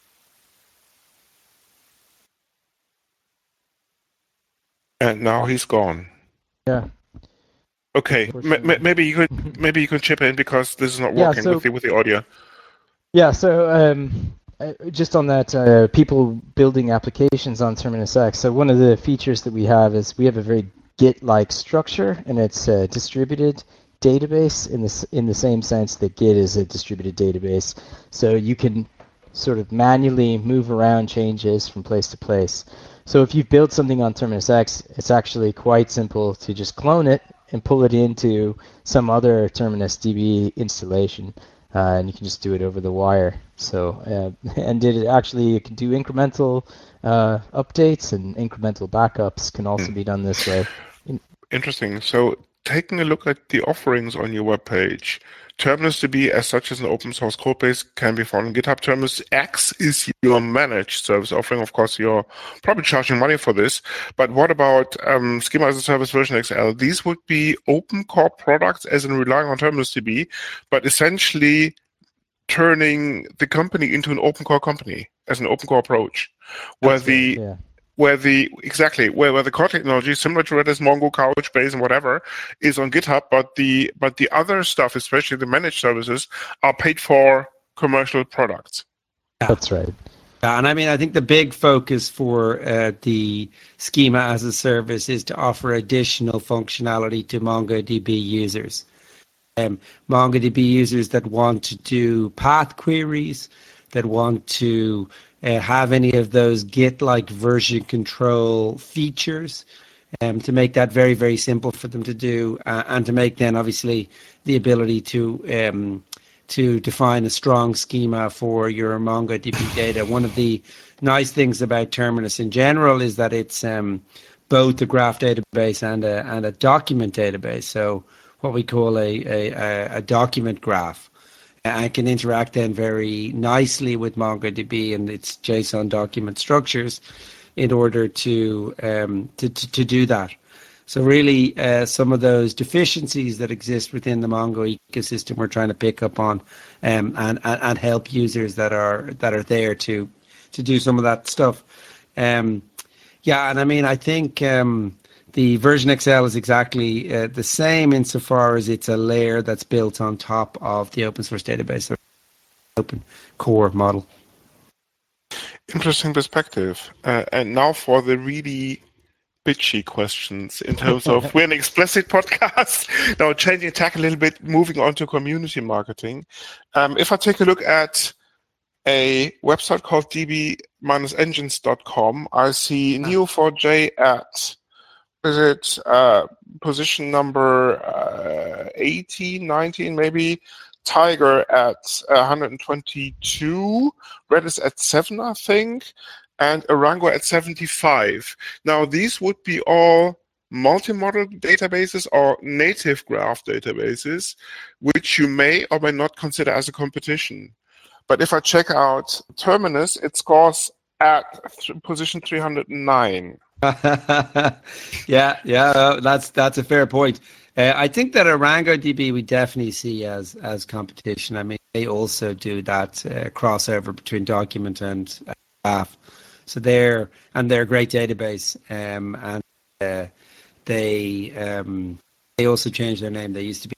And now he's gone. Yeah. Okay, M- m- maybe you could maybe you could chip in, because this is not Yeah, working so- with the with the audio. Yeah, so um, uh, just on that, uh, people building applications on Terminus X. So one of the features that we have is we have a very Git-like structure, and it's a distributed database in the in the same sense that Git is a distributed database. So you can sort of manually move around changes from place to place. So if you've built something on Terminus X, it's actually quite simple to just clone it and pull it into some other Terminus D B installation. uh, and you can just do it over the wire. So, uh, and it actually it can do incremental uh, updates, and incremental backups can also Hmm. be done this way. Interesting. So taking a look at the offerings on your webpage, TerminusDB as such as an open source code base can be found on GitHub. Terminus X is your managed service offering. Of course, you're probably charging money for this. But what about um, Schema as a Service version X L? These would be open core products as in relying on TerminusDB, but essentially turning the company into an open core company as an open core approach, where That's right, the yeah. where the exactly where, where the core technology, similar to Redis, Mongo, Couchbase, and whatever, is on GitHub, but the but the other stuff, especially the managed services, are paid for commercial products. That's right. Yeah, and I mean, I think the big focus for uh, the Schema as a Service is to offer additional functionality to MongoDB users. Um, MongoDB users that want to do path queries, that want to uh, have any of those Git-like version control features, um, to make that very, very simple for them to do, uh, and to make then obviously the ability to um, to define a strong schema for your MongoDB data. One of the nice things about Terminus in general is that it's um, both a graph database and a and a document database. So what we call a a, a document graph. I can interact then very nicely with MongoDB and its JSON document structures in order to um, to, to, to do that. So really, uh, some of those deficiencies that exist within the Mongo ecosystem, we're trying to pick up on, um, and, and and help users that are that are there to to do some of that stuff. Um, yeah, and I mean, I think. Um, The version X L is exactly uh, the same insofar as it's a layer that's built on top of the open source database, or open core model. Interesting perspective. Uh, and now for the really bitchy questions in terms of we're an explicit podcast. Now changing tack a little bit, moving on to community marketing. Um, if I take a look at a website called d b dash engines dot com, I see N E O four j at is it uh, position number uh, eighteen, nineteen, maybe? Tiger at uh, one hundred twenty-two, Redis at seven, I think, and Arango at seventy-five. Now, these would be all multi-model databases or native graph databases, which you may or may not consider as a competition. But if I check out Terminus, it scores at th- position three hundred nine. yeah, yeah, uh, that's that's a fair point. Uh, I think that ArangoDB we definitely see as as competition. I mean, they also do that uh, crossover between document and uh, graph. So they're and they're a great database, um, and uh, they um, they also changed their name. They used to be.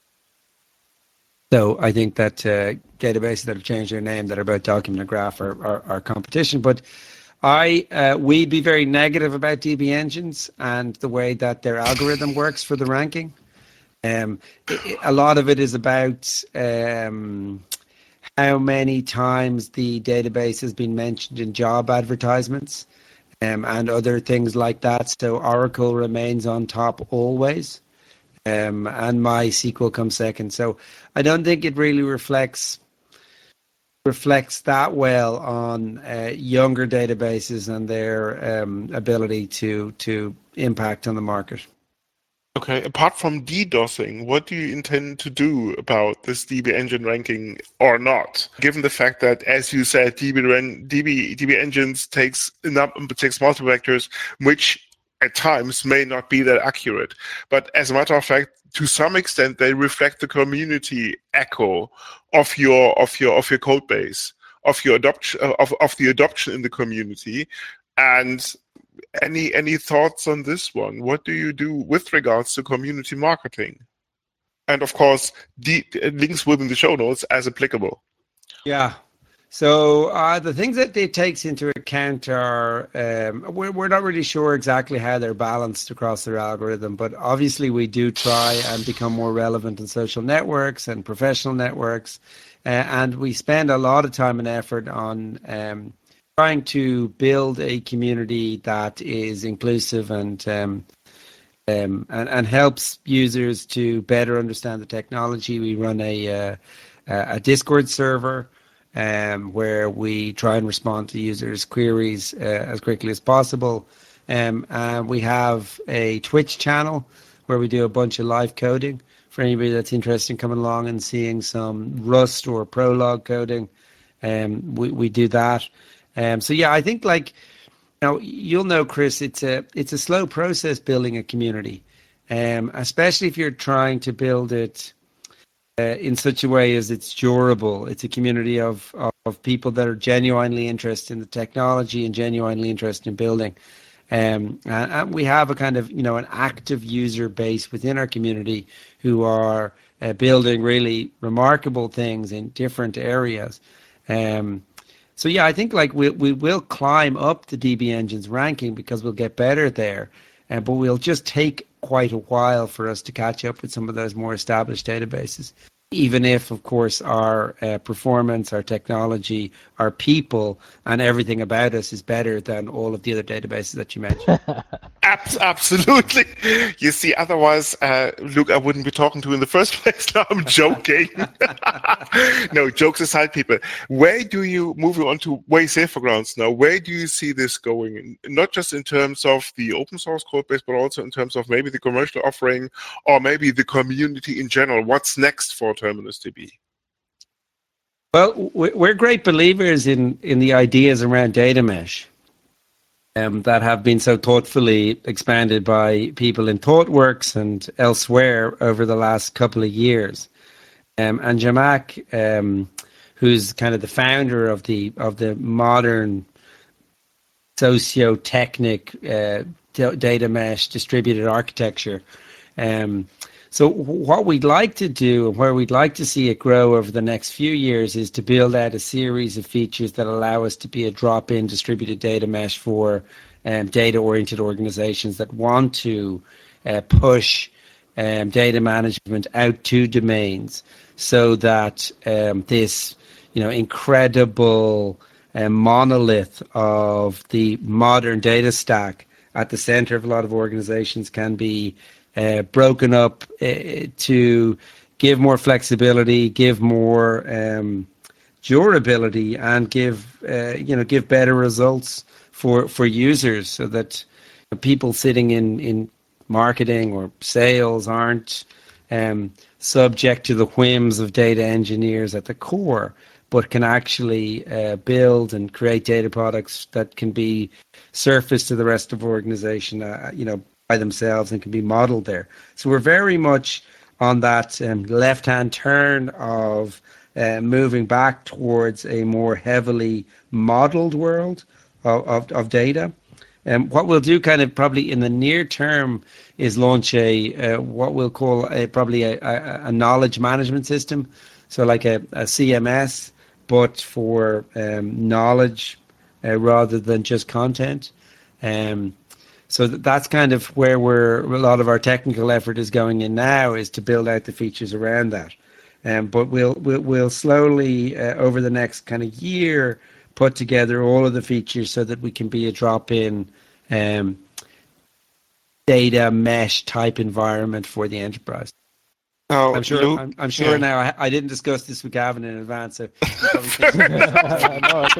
So I think that uh, databases that have changed their name that are about document and graph are, are, are competition, but. I uh, we'd be very negative about D B engines and the way that their algorithm works for the ranking. Um, it, a lot of it is about um, how many times the database has been mentioned in job advertisements, um, and other things like that. So Oracle remains on top always, um, and MySQL comes second. So I don't think it really reflects. reflects that well on uh, younger databases and their um, ability to to impact on the market. Okay, apart from DDoSing, what do you intend to do about this D B engine ranking or not? Given the fact that, as you said, D B, D B, D B engines takes, takes multiple vectors, which at times may not be that accurate. But as a matter of fact, to some extent, they reflect the community echo of your of your of your code base, of your adoption of, of the adoption in the community. And any any thoughts on this one? What do you do with regards to community marketing? And of course, the links within the show notes as applicable. Yeah. So uh, the things that it takes into account are, um, we're, we're not really sure exactly how they're balanced across their algorithm, but obviously we do try and become more relevant in social networks and professional networks. Uh, and we spend a lot of time and effort on um, trying to build a community that is inclusive and, um, um, and, and helps users to better understand the technology. We run a uh, uh, a Discord server um, where we try and respond to users' queries uh, as quickly as possible. Um, and we have a Twitch channel where we do a bunch of live coding for anybody that's interested in coming along and seeing some Rust or Prolog coding. Um, we, we do that. Um, so yeah, I think like, you know, you'll know, Chris, it's a it's a slow process building a community, um, especially if you're trying to build it uh, in such a way as it's durable. It's a community of, of of people that are genuinely interested in the technology and genuinely interested in building. Um, and, and we have a kind of, you know, an active user base within our community who are uh, building really remarkable things in different areas. Um, so yeah, I think like we we will climb up the D B Engine's ranking because we'll get better there, uh, but we'll just take quite a while for us to catch up with some of those more established databases. Even if, of course, our uh, performance, our technology, our people, and everything about us is better than all of the other databases that you mentioned. Abs- absolutely. You see, otherwise, uh, Luke, I wouldn't be talking to you in the first place. No, I'm joking. No, jokes aside, people. Where do you, moving on to way safer grounds now, where do you see this going? Not just in terms of the open source code base, but also in terms of maybe the commercial offering or maybe the community in general. What's next for Terminus D B? Well, we're great believers in, in the ideas around data mesh. Um, that have been so thoughtfully expanded by people in ThoughtWorks and elsewhere over the last couple of years. Um, and Zhamak, um, who's kind of the founder of the of the modern socio-technic uh, d- data mesh distributed architecture. Um, so what we'd like to do and where we'd like to see it grow over the next few years is to build out a series of features that allow us to be a drop-in distributed data mesh for um, data-oriented organizations that want to uh, push um, data management out to domains so that um, this, you know, incredible uh, monolith of the modern data stack at the center of a lot of organizations can be Uh, broken up uh, to give more flexibility, give more um, durability, and give uh, you know give better results for for users, so that people sitting in in marketing or sales aren't um, subject to the whims of data engineers at the core, but can actually uh, build and create data products that can be surfaced to the rest of the organization. Uh, you know. By themselves and can be modeled there. So we're very much on that um, left-hand turn of uh, moving back towards a more heavily modeled world of, of, of data. And um, what we'll do kind of probably in the near term is launch a uh, what we'll call a, probably a, a, a knowledge management system. So like a, a C M S, but for um, knowledge uh, rather than just content. Um, So that's kind of where we're a lot of our technical effort is going in now, is to build out the features around that. Um, but we'll we'll, we'll slowly uh, over the next kind of year put together all of the features so that we can be a drop-in um, data mesh type environment for the enterprise. Oh, I'm sure. Luke, I'm, I'm sure yeah. now. I, I didn't discuss this with Gavin in advance. So No, I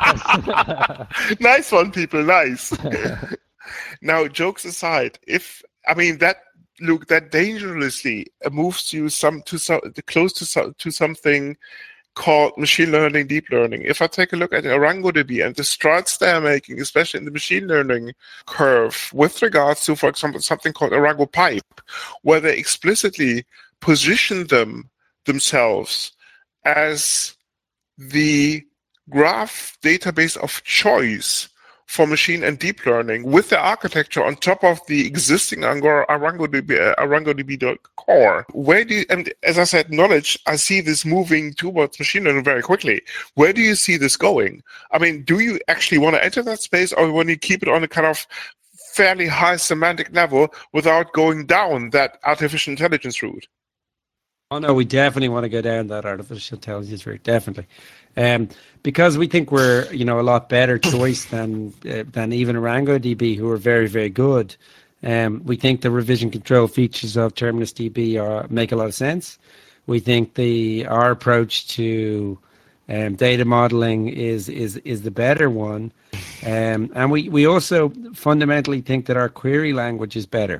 think Nice one, people. Nice. Now, jokes aside, if I mean that, Luke, that dangerously moves you some to some close to some, to something called machine learning, deep learning. If I take a look at ArangoDB and the strides they are making, especially in the machine learning curve, with regards to, for example, something called ArangoPipe, where they explicitly position them themselves as the graph database of choice for machine and deep learning, with the architecture on top of the existing ArangoDB, uh, ArangoDB core. Where do you, and as I said, knowledge, I see this moving towards machine learning very quickly. Where do you see this going? I mean, do you actually want to enter that space, or want to keep it on a kind of fairly high semantic level without going down that artificial intelligence route? Oh no, we definitely want to go down that artificial intelligence route, definitely, um, because we think we're, you know, a lot better choice than uh, than even ArangoDB, who are very very good. Um, we think the revision control features of Terminus D B are make a lot of sense. We think the our approach to um, data modeling is is is the better one, um, and we we also fundamentally think that our query language is better.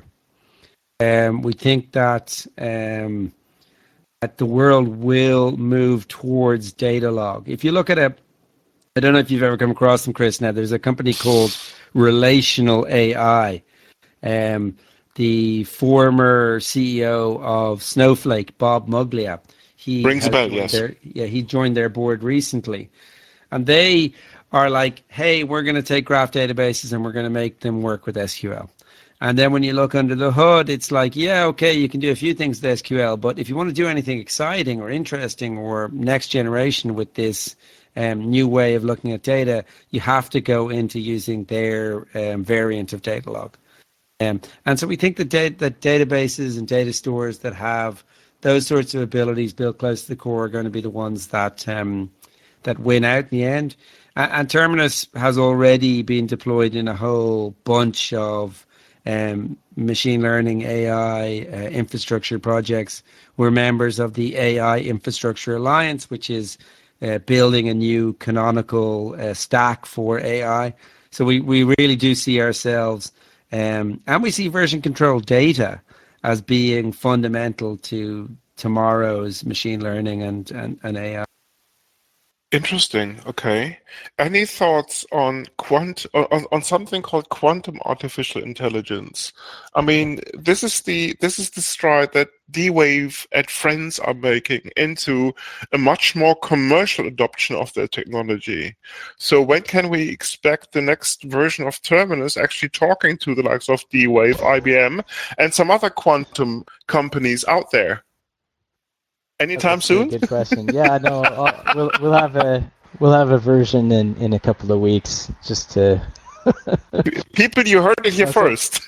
Um, we think that um, that the world will move towards data log. If you look at a, I don't know if you've ever come across them, Chris. Now, there's a company called Relational A I. Um, the former C E O of Snowflake, Bob Muglia, he Rings a has bell, joined yes. their yeah he joined their board recently, and they are like, hey, we're going to take graph databases and we're going to make them work with S Q L. And then when you look under the hood, it's like, yeah, okay, you can do a few things with S Q L, but if you want to do anything exciting or interesting or next generation with this um, new way of looking at data, you have to go into using their um, variant of Datalog. Um, and so we think that, da- that databases and data stores that have those sorts of abilities built close to the core are going to be the ones that um, that win out in the end. And, and Terminus has already been deployed in a whole bunch of um, machine learning, A I, uh, infrastructure projects. We're members of the A I Infrastructure Alliance, which is uh, building a new canonical uh, stack for A I. So we, we really do see ourselves, um, and we see version control data as being fundamental to tomorrow's machine learning and, and, and A I. Interesting. Okay. Any thoughts on quant on, on something called quantum artificial intelligence? I mean, this is the this is the stride that D-Wave and friends are making into a much more commercial adoption of their technology. So when can we expect the next version of Terminus actually talking to the likes of D-Wave, I B M, and some other quantum companies out there? Anytime That's soon? a good question. Yeah, no, I'll, we'll we'll have a we'll have a version in, in a couple of weeks just to. People, you heard it here Okay. first.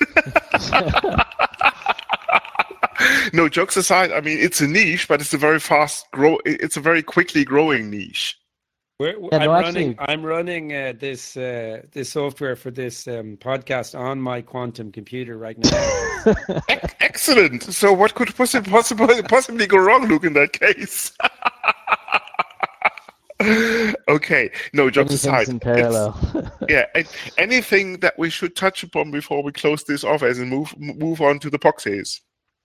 No, jokes aside, I mean it's a niche, but it's a very fast grow. It's a very quickly growing niche. We're, Yeah, I'm no, running. actually- I'm running uh, this uh, this software for this um, podcast on my quantum computer right now. Ec- excellent. So what could possibly possibly possibly go wrong, Luke, in that case? Okay. No, jokes Many aside. things in it's- parallel. Yeah. and Anything that we should touch upon before we close this off, as and move move on to the proxies.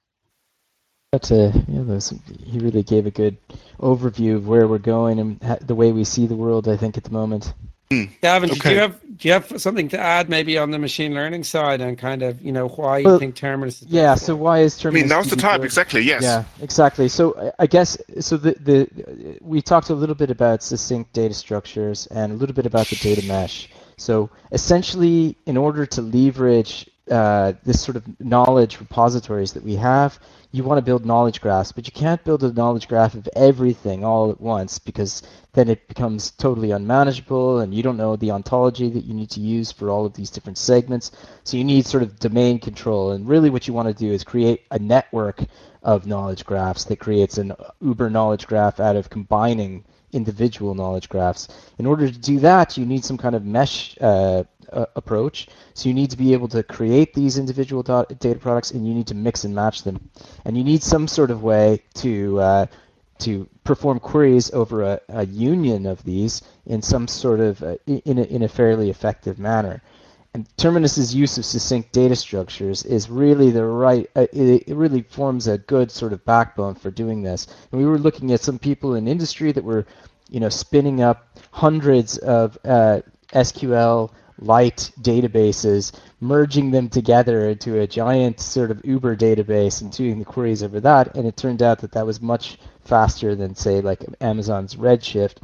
But uh, yeah, those, he really gave a good overview of where we're going and ha- the way we see the world, I think, at the moment. Gavin, do Okay. you have do you have something to add maybe on the machine learning side and kind of you know why you Well, think Terminus is Yeah, best so for? why is I Terminus mean, now's the D B time. good? Exactly. Yes. Yeah, exactly. So I- I guess so. The the we talked a little bit about succinct data structures and a little bit about the data mesh. So essentially, in order to leverage uh, this sort of knowledge repositories that we have, you want to build knowledge graphs, but you can't build a knowledge graph of everything all at once because then it becomes totally unmanageable and you don't know the ontology that you need to use for all of these different segments. So you need sort of domain control. And really what you want to do is create a network of knowledge graphs that creates an Uber knowledge graph out of combining individual knowledge graphs. In order to do that, you need some kind of mesh uh, uh, approach. So you need to be able to create these individual data products and you need to mix and match them. And you need some sort of way to uh, to perform queries over a, a union of these in some sort of uh, in, a, in a fairly effective manner. And Terminus's use of succinct data structures is really the right, uh, it, it really forms a good sort of backbone for doing this. And we were looking at some people in industry that were, you know, spinning up hundreds of uh, S Q L light databases, merging them together into a giant sort of Uber database and doing the queries over that. And it turned out that that was much faster than, say, like Amazon's Redshift.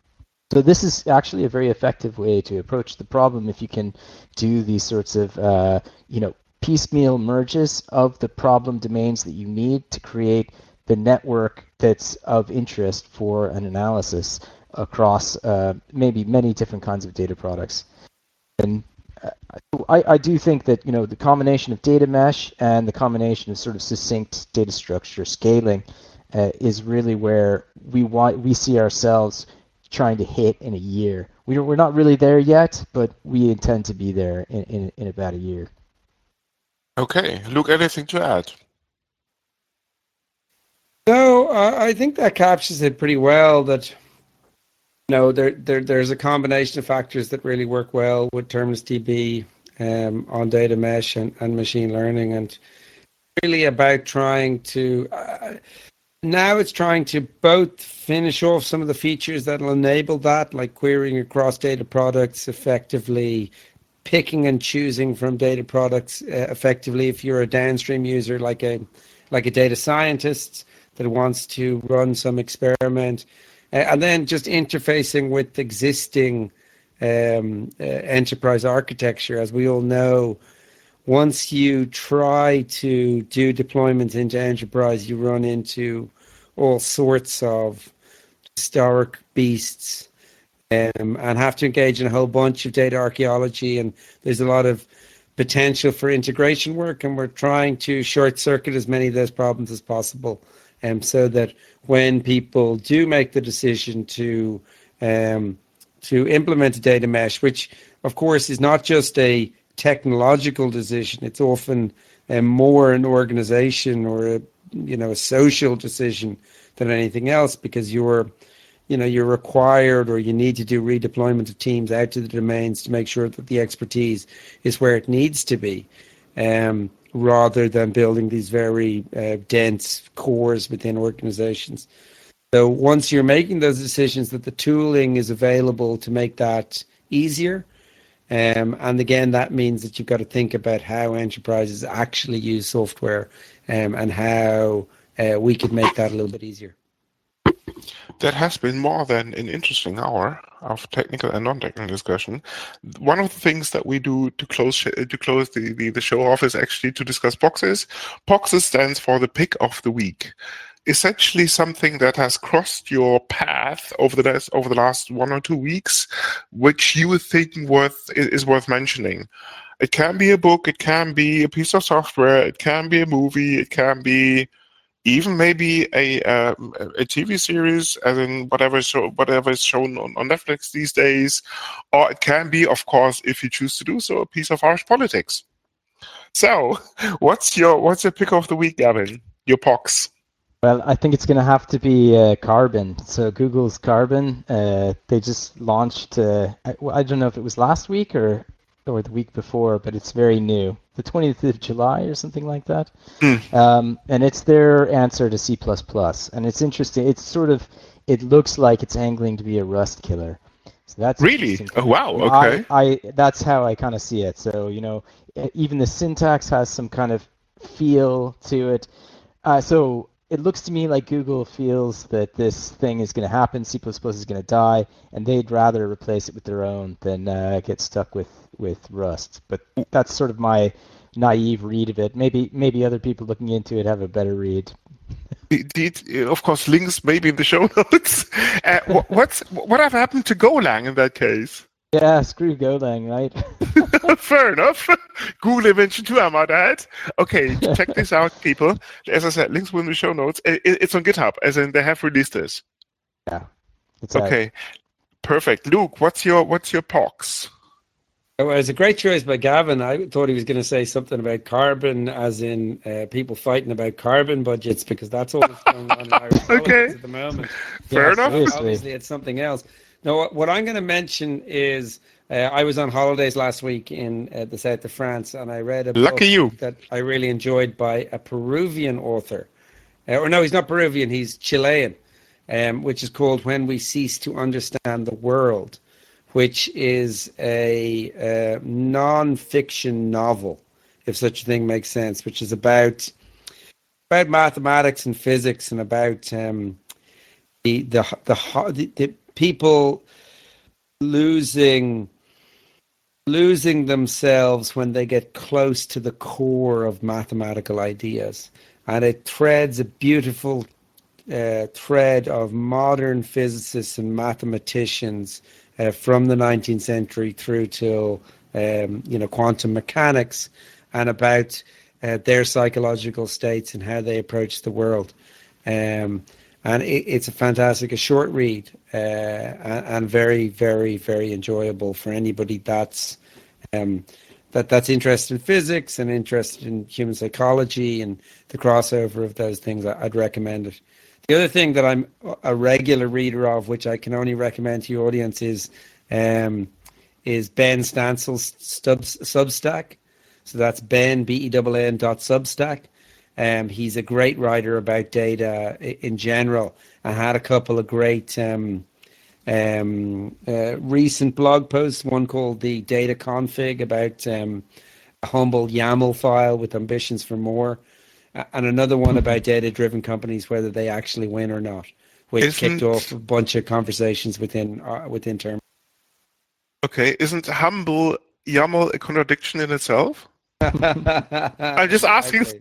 So this is actually a very effective way to approach the problem if you can do these sorts of, uh, you know, piecemeal merges of the problem domains that you need to create the network that's of interest for an analysis across uh, maybe many different kinds of data products. And uh, I, I do think that, you know, the combination of data mesh and the combination of sort of succinct data structure scaling uh, is really where we want we see ourselves trying to hit in a year. We we're not really there yet, but we intend to be there in, in, in about a year. Okay. Luke, anything to add? No, I I think that captures it pretty well. That you know, there, there there's a combination of factors that really work well with Terminus D B um, on data mesh and, and machine learning, and really about trying to. Uh, now it's trying to both finish off some of the features that will enable that, like querying across data products effectively, picking and choosing from data products uh, effectively. If you're a downstream user, like a like a data scientist that wants to run some experiment, uh, and then just interfacing with existing um, uh, enterprise architecture. As we all know, once you try to do deployments into enterprise, you run into all sorts of historic beasts um, and have to engage in a whole bunch of data archaeology. And there's a lot of potential for integration work, and we're trying to short circuit as many of those problems as possible, um, so that when people do make the decision to um, to implement a data mesh, which of course is not just a technological decision, it's often um, more an organization or a you know a social decision than anything else, because you're you know you're required, or you need to do redeployment of teams out to the domains to make sure that the expertise is where it needs to be, um, rather than building these very uh, dense cores within organizations. So once you're making those decisions, that the tooling is available to make that easier. Um, and again, that means that you've got to think about how enterprises actually use software, um, and how uh, we could make that a little bit easier. That has been more than an interesting hour of technical and non-technical discussion. One of the things that we do to close to close the, the, the show off is actually to discuss boxes. Boxes stands for the pick of the week. Essentially something that has crossed your path over the last, over the last one or two weeks, which you think worth is worth mentioning. It can be a book, it can be a piece of software, it can be a movie, it can be even maybe a uh, a T V series, as in whatever show, whatever is shown on, on Netflix these days, or it can be, of course, if you choose to do so, a piece of Irish politics. So, what's your what's your pick of the week, Gavin? Your pox. Well, I think it's going to have to be uh, Carbon. So Google's Carbon, uh, they just launched, uh, I, I don't know if it was last week or or the week before, but it's very new, the twentieth of July or something like that. Mm. Um, and it's their answer to C plus plus. And it's interesting. It's sort of, it looks like it's angling to be a Rust killer. So that's really? Oh, wow. Okay. I, I that's how I kind of see it. So, you know, even the syntax has some kind of feel to it. Uh, so it looks to me like Google feels that this thing is going to happen, C plus plus is going to die, and they'd rather replace it with their own than uh, get stuck with, with Rust. But that's sort of my naive read of it. Maybe maybe other people looking into it have a better read. Indeed, of course, links maybe in the show notes. Uh, what, what's what have happened to Golang in that case? Yeah, screw Golang, right? Fair enough. Google invention too, I might add. Okay, check this out, people. As I said, links will in the show notes. It, it's on GitHub, as in they have released this. Yeah. It's okay, out. Perfect. Luke, what's your what's your pox? Oh, it was a great choice by Gavin. I thought he was going to say something about carbon, as in uh, people fighting about carbon budgets, because that's all that's going on in Irish okay. politics at the moment. Fair yeah, enough. So obviously, it's something else. No, what I'm going to mention is uh, I was on holidays last week in uh, the south of France, and I read a Lucky book you. that I really enjoyed by a Peruvian author. Uh, or no, he's not Peruvian, he's Chilean, um, which is called When We Cease to Understand the World, which is a uh, non-fiction novel, if such a thing makes sense, which is about about mathematics and physics, and about um, the, the the the the people losing losing themselves when they get close to the core of mathematical ideas. And it threads a beautiful uh, thread of modern physicists and mathematicians uh, from the nineteenth century through till um, you know quantum mechanics, and about uh, their psychological states and how they approach the world. Um, And it, it's a fantastic, a short read, uh, and, and very, very, very enjoyable for anybody that's um, that that's interested in physics and interested in human psychology and the crossover of those things. I, I'd recommend it. The other thing that I'm a regular reader of, which I can only recommend to your audience, is um, is Ben Stansel's Subs, Substack. So that's Ben, B E N N dot Substack. Um, he's a great writer about data in general, and had a couple of great um, um, uh, recent blog posts. One called the Data Config about um, a humble YAML file with ambitions for more, and another one about data-driven companies, whether they actually win or not, which Isn't, kicked off a bunch of conversations within uh, within term. Okay, isn't humble YAML a contradiction in itself? I'm just asking, Okay.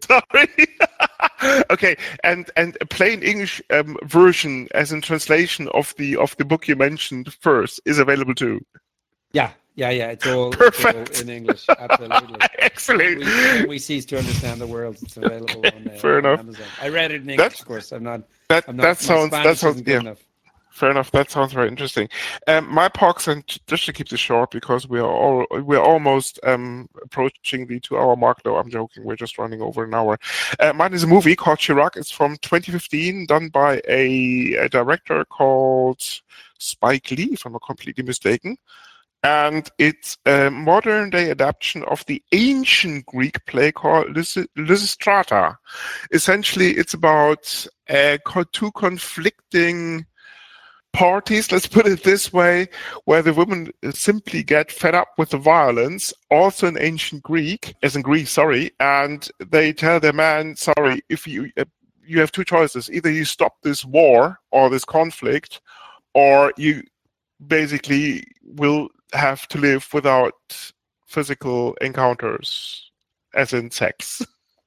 sorry. Okay, and and a plain English um, version, as in translation of the of the book you mentioned first, is available too. Yeah, yeah, yeah. It's all, Perfect. it's all in English. Absolutely. Excellent. We, when we cease to understand the world, it's available Okay, on, uh, fair on enough. Amazon. I read it in English, That's- of course. I'm not. That I'm not that my sounds that Spanish sounds isn't good yeah. enough. Fair enough. That sounds very interesting. Um, my parks, and just to keep this short, because we are all we're almost um, approaching the two-hour mark. Though I'm joking, we're just running over an hour. Uh, mine is a movie called Chirac. It's from twenty fifteen, done by a, a director called Spike Lee, if I'm not completely mistaken. And it's a modern-day adaptation of the ancient Greek play called Lys- Lysistrata. Essentially, it's about uh, co- two conflicting parties, let's put it this way, where the women simply get fed up with the violence, also in ancient Greek, as in Greece, sorry, and they tell their man, sorry, if you uh, you have two choices. Either you stop this war or this conflict, or you basically will have to live without physical encounters, as in sex.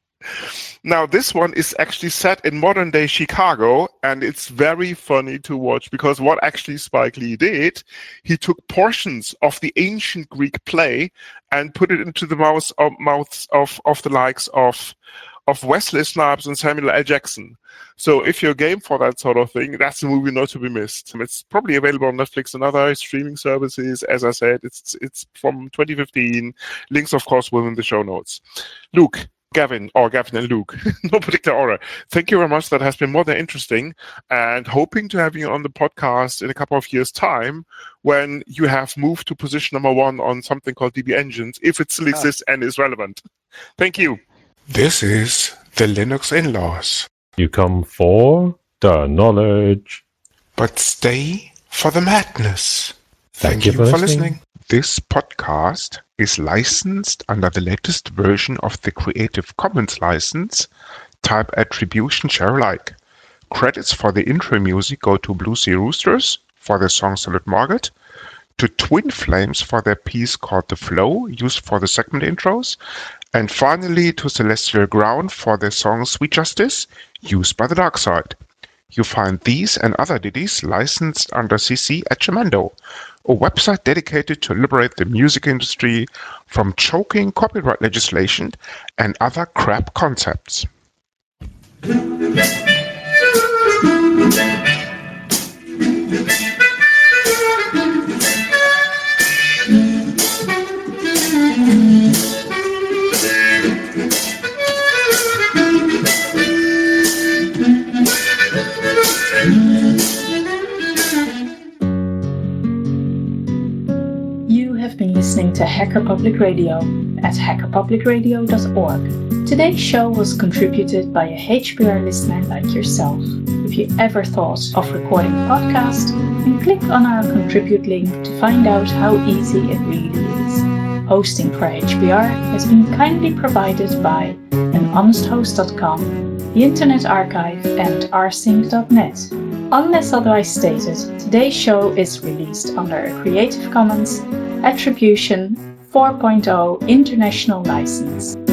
Now, this one is actually set in modern day Chicago, and it's very funny to watch because what actually Spike Lee did, he took portions of the ancient Greek play and put it into the mouths of, mouths of, of the likes of, of Wesley Snipes and Samuel L. Jackson. So if you're game for that sort of thing, that's a movie not to be missed. It's probably available on Netflix and other streaming services. As I said, it's it's from twenty fifteen. Links, of course, will in the show notes. Luke, Gavin, or Gavin and Luke, no particular order. Thank you very much. That has been more than interesting, and hoping to have you on the podcast in a couple of years' time when you have moved to position number one on something called D B Engines, if it still exists and is relevant. Thank you. This is the Linux In-Laws. You come for the knowledge. But stay for the madness. Thank, Thank you, you for, for listening. listening. This podcast is licensed under the latest version of the Creative Commons license, type Attribution Share Alike. Credits for the intro music go to Blue Sea Roosters for their song Solid Market, to Twin Flames for their piece called The Flow, used for the segment intros, and finally to Celestial Ground for their song Sweet Justice, used by the Dark Side. You find these and other ditties licensed under C C at Jamendo, a website dedicated to liberate the music industry from choking copyright legislation and other crap concepts. You have been listening to Hacker Public Radio at hacker public radio dot org. Today's show was contributed by a H P R listener like yourself. If you ever thought of recording a podcast, then click on our contribute link to find out how easy it really is. Hosting for H P R has been kindly provided by an honest host dot com, the Internet Archive, and r sync dot net. Unless otherwise stated, today's show is released under a Creative Commons Attribution four point oh International License.